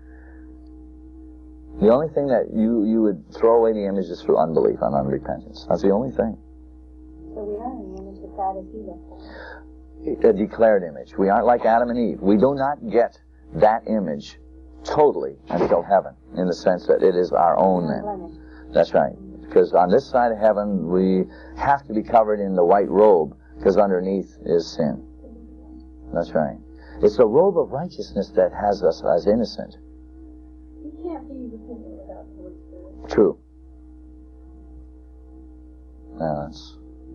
The only thing that you, you would throw away the image is through unbelief and unrepentance. That's the only thing. so we are in the image of God as He looks. A declared image. We aren't like Adam and Eve. We do not get that image totally until heaven, in the sense that it is our own then. That's right. Because on this side of heaven, we have to be covered in the white robe, because underneath is sin. That's right. It's the robe of righteousness that has us as innocent. You can't be repentant without the Holy Spirit. True. Now that's...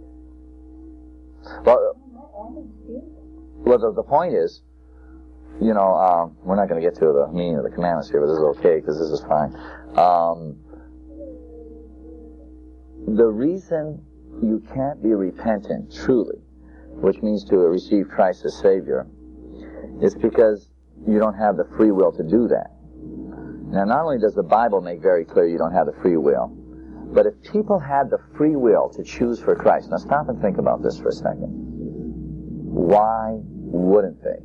Well, well the, the point is, you know, um, we're not going to get to the meaning of the commandments here, but this is okay, because this is fine. Um, the reason you can't be repentant truly, which means to receive Christ as Savior, is because you don't have the free will to do that. Now, not only does the Bible make very clear you don't have the free will, but if people had the free will to choose for Christ, now stop and think about this for a second. Why wouldn't they?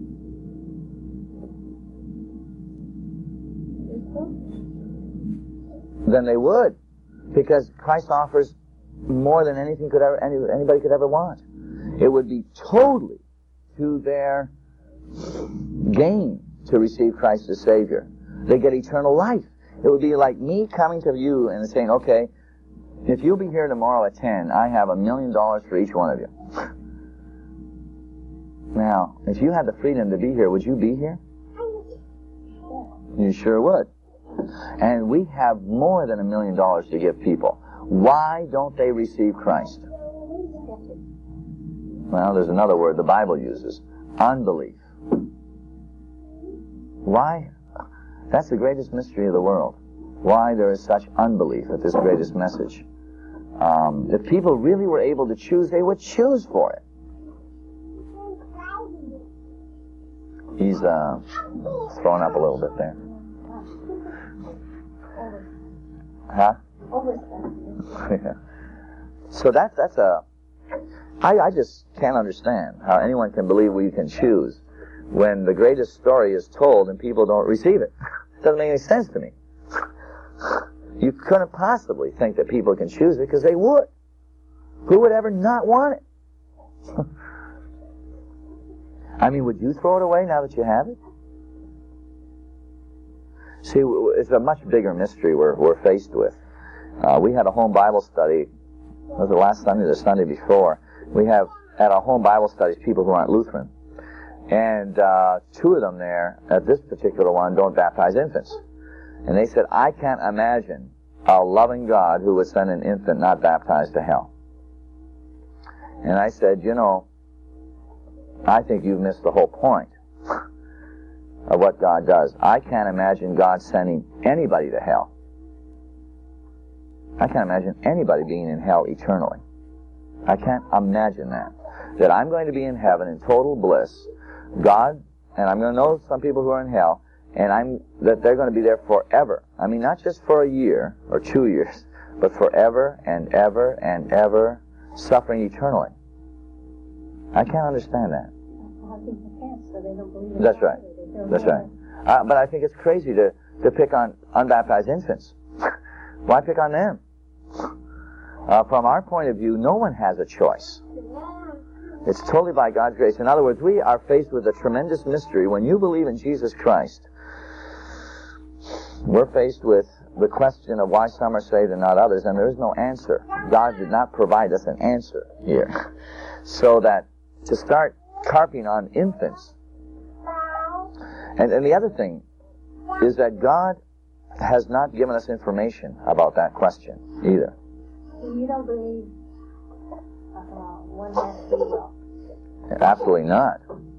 Then they would, because Christ offers more than anything could ever any, anybody could ever want. It would be totally to their gain to receive Christ as Savior. They get eternal life. It would be like me coming to you and saying, okay, if you'll be here tomorrow at ten, I have a million dollars for each one of you. Now, if you had the freedom to be here, would you be here? You sure would. And we have more than a million dollars to give people. Why don't they receive Christ? Well, there's another word the Bible uses. Unbelief. Why? That's the greatest mystery of the world. Why there is such unbelief at this greatest message. Um, if people really were able to choose, they would choose for it. He's uh, throwing up a little bit there. Huh? Overspent. Yeah. So that, that's a... I, I just can't understand how anyone can believe we can choose when the greatest story is told and people don't receive it. It doesn't make any sense to me. You couldn't possibly think that people can choose it because they would. Who would ever not want it? I mean, would you throw it away now that you have it? See, it's a much bigger mystery we're, we're faced with. Uh, we had a home Bible study. Was it last Sunday or the Sunday before? We have, at our home Bible studies, people who aren't Lutheran. And uh, two of them there, at this particular one, don't baptize infants. And they said, I can't imagine a loving God who would send an infant not baptized to hell. And I said, you know, I think you've missed the whole point of what God does. I can't imagine God sending anybody to hell. I can't imagine anybody being in hell eternally. I can't imagine that. That I'm going to be in heaven in total bliss. God, and I'm going to know some people who are in hell, and I'm that they're going to be there forever. I mean, not just for a year or two years, but forever and ever and ever, suffering eternally. I can't understand that. I think they can't, so they don't believe in That's God. right. They don't That's know right. Uh, but I think it's crazy to, to pick on unbaptized infants. Why pick on them? Uh, from our point of view, no one has a choice. It's totally by God's grace. In other words, we are faced with a tremendous mystery. When you believe in Jesus Christ, we're faced with the question of why some are saved and not others, and there is no answer. God did not provide us an answer here. So that to start carping on infants. And, and the other thing is that God has not given us information about that question either. So you don't believe uh, one has free will? Absolutely not.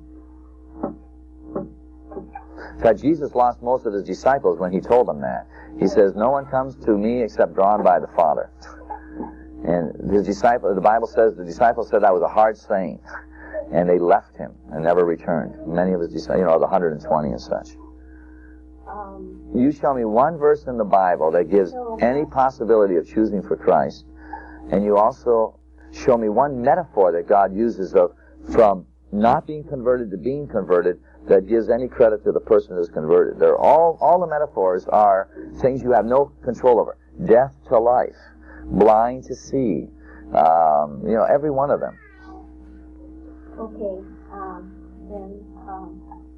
In fact, Jesus lost most of his disciples when he told them that. He says, no one comes to me except drawn by the Father. And his disciple, the Bible says the disciples said that was a hard saying. And they left him and never returned. Many of his disciples, you know, the one hundred twenty and such. Um, You show me one verse in the Bible that gives any possibility of choosing for Christ. And you also show me one metaphor that God uses of from not being converted to being converted that gives any credit to the person who's converted. They're all, all the metaphors are things you have no control over. Death to life, blind to see, um, you know, every one of them. okay, um, then um,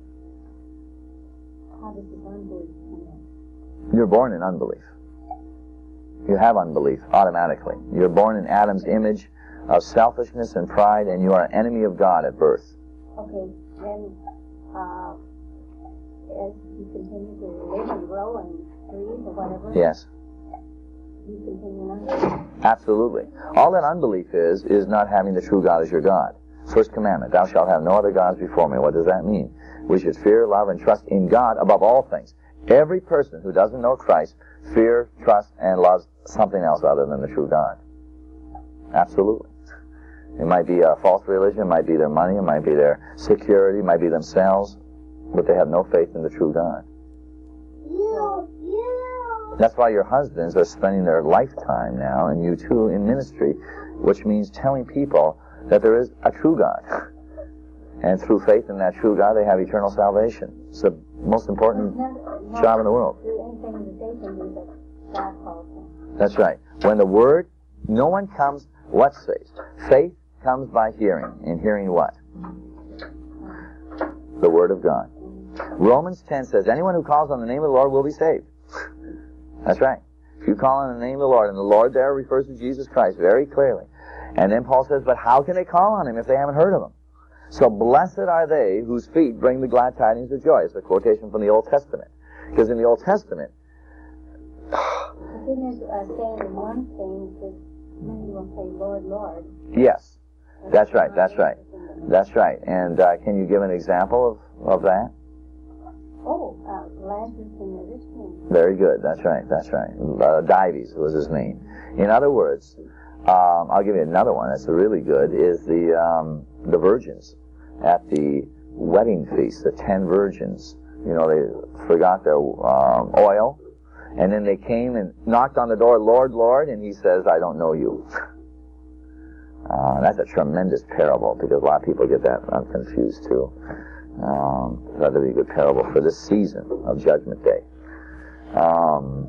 how does this unbelief come in? You're born in unbelief. You have unbelief automatically. You're born in Adam's image of selfishness and pride, and you are an enemy of God at birth. Okay, then uh, as you continue to live and grow and breathe or whatever, Yes, you continue on. absolutely. All that unbelief is, is not having the true God as your God. First commandment, thou shalt have no other gods before me. What does that mean? We should fear, love, and trust in God above all things. Every person who doesn't know Christ fears, trusts, and loves something else other than the true God. Absolutely. It might be a false religion, it might be their money, it might be their security, it might be themselves, but they have no faith in the true God. That's why your husbands are spending their lifetime now, and you too, in ministry, which means telling people that there is a true God. And through faith in that true God, they have eternal salvation. It's the most important job in the world. Anything that they can do that God calls them. That's right. When the Word, no one comes, what says? Faith comes by hearing. And hearing what? The Word of God. Romans ten says, anyone who calls on the name of the Lord will be saved. That's right. If you call on the name of the Lord, and the Lord there refers to Jesus Christ very clearly. And then Paul says, but how can they call on Him if they haven't heard of Him? So blessed are they whose feet bring the glad tidings of joy. It's a quotation from the Old Testament. Because in the Old Testament... Didn't it uh, say in one thing that many will say, Lord, Lord? Yes. That's right, that's right. That's right. And uh, can you give an example of, of that? Oh, uh, Lazarus and the rich man. Very good. That's right, that's right. Uh, Dives was his name. In other words, um, I'll give you another one that's really good, is the um, the virgins at the wedding feast, the ten virgins. You know, they forgot their um, oil, And then they came and knocked on the door, Lord, Lord, and he says, I don't know you. Uh, that's a tremendous parable, because a lot of people get that I'm confused too. Um, that'd be a good parable for this season of Judgment Day. Um,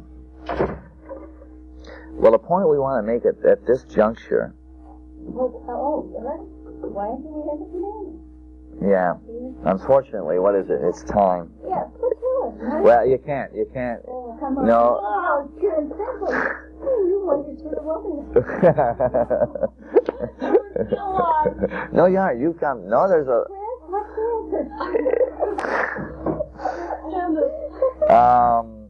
well, the point we want to make at, at this juncture. Oh, oh, why do we have a commandment? Yeah. Unfortunately, what is it? It's time. Yeah, put to it. Well, you can't. You can't. Oh, come on. No. Oh, it's pure and simple. Oh, you wanted to the wilderness. No, you aren't. You come. No, there's a. um.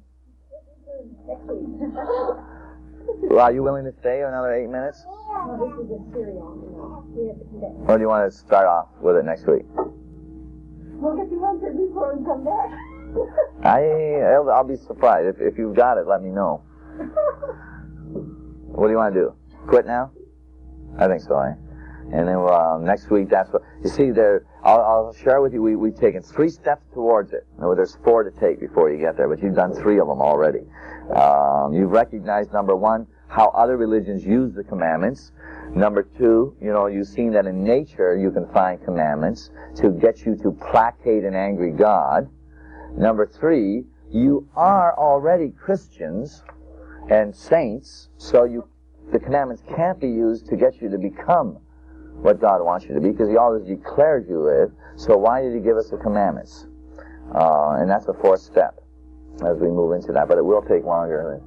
Well, are you willing to stay another eight minutes? No, this is a cereal. We have to come back. Or do you want to start off with it next week? We'll get the answer before we come back. I, I'll, I'll be surprised. If, if you've got it, let me know. What do you want to do? Quit now? I think so, eh? And then uh, next week, that's what... You see, there. I'll, I'll share with you, we, we've taken three steps towards it. No, there's four to take before you get there, but you've done three of them already. Um, you've recognized, number one, how other religions use the commandments. Number two, you know, you've seen that in nature you can find commandments to get you to placate an angry God. Number three, you are already Christians and saints, so you the commandments can't be used to get you to become what God wants you to be, because He always declared you it. So why did He give us the commandments? Uh, and that's the fourth step as we move into that, but it will take longer.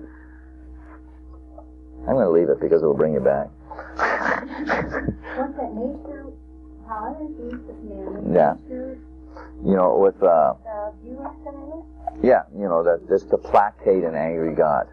I'm going to leave it because it will bring you back. What's that nature? How others use the commandment? Yeah. Nature, You know, with, uh, the viewers commandment? yeah, you know, that just to placate an angry God.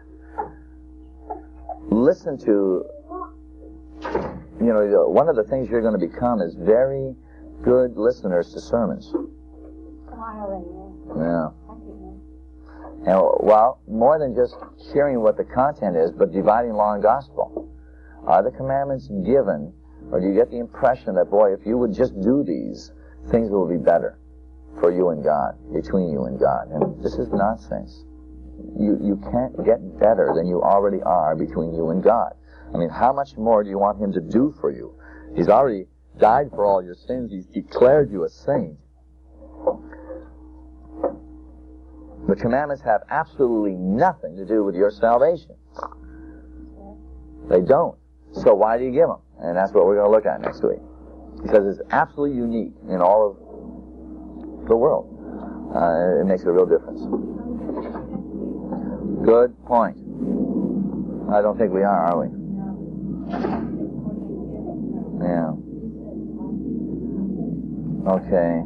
Listen to, you know, one of the things you're going to become is very good listeners to sermons. Oh, I already know. Yeah. I think know. And, well, more than just hearing what the content is, but dividing law and gospel. Are the commandments given, or do you get the impression that, boy, if you would just do these, things will be better for you and God, between you and God? And this is nonsense. You, you can't get better than you already are between you and God. I mean, how much more do you want Him to do for you? He's already died for all your sins. He's declared you a saint. The commandments have absolutely nothing to do with your salvation. They don't. So why do you give them? And that's what we're going to look at next week. He says it's absolutely unique in all of the world. Uh, it makes a real difference. Good point. I don't think we are, are we? Yeah. Okay.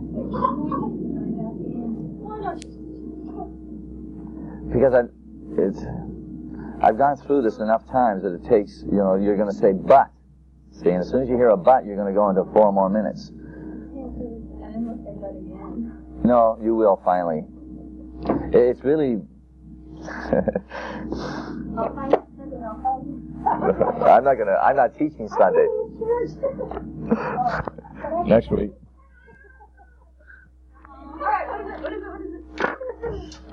Because I, it's, I've gone through this enough times that it takes, you know, you're going to say but. See, and as soon as you hear a but, you're going to go into four more minutes. No, you will finally. It's really... I'm not gonna. I'm not teaching Sunday. Next week. All right, what is it? What is it? What is it?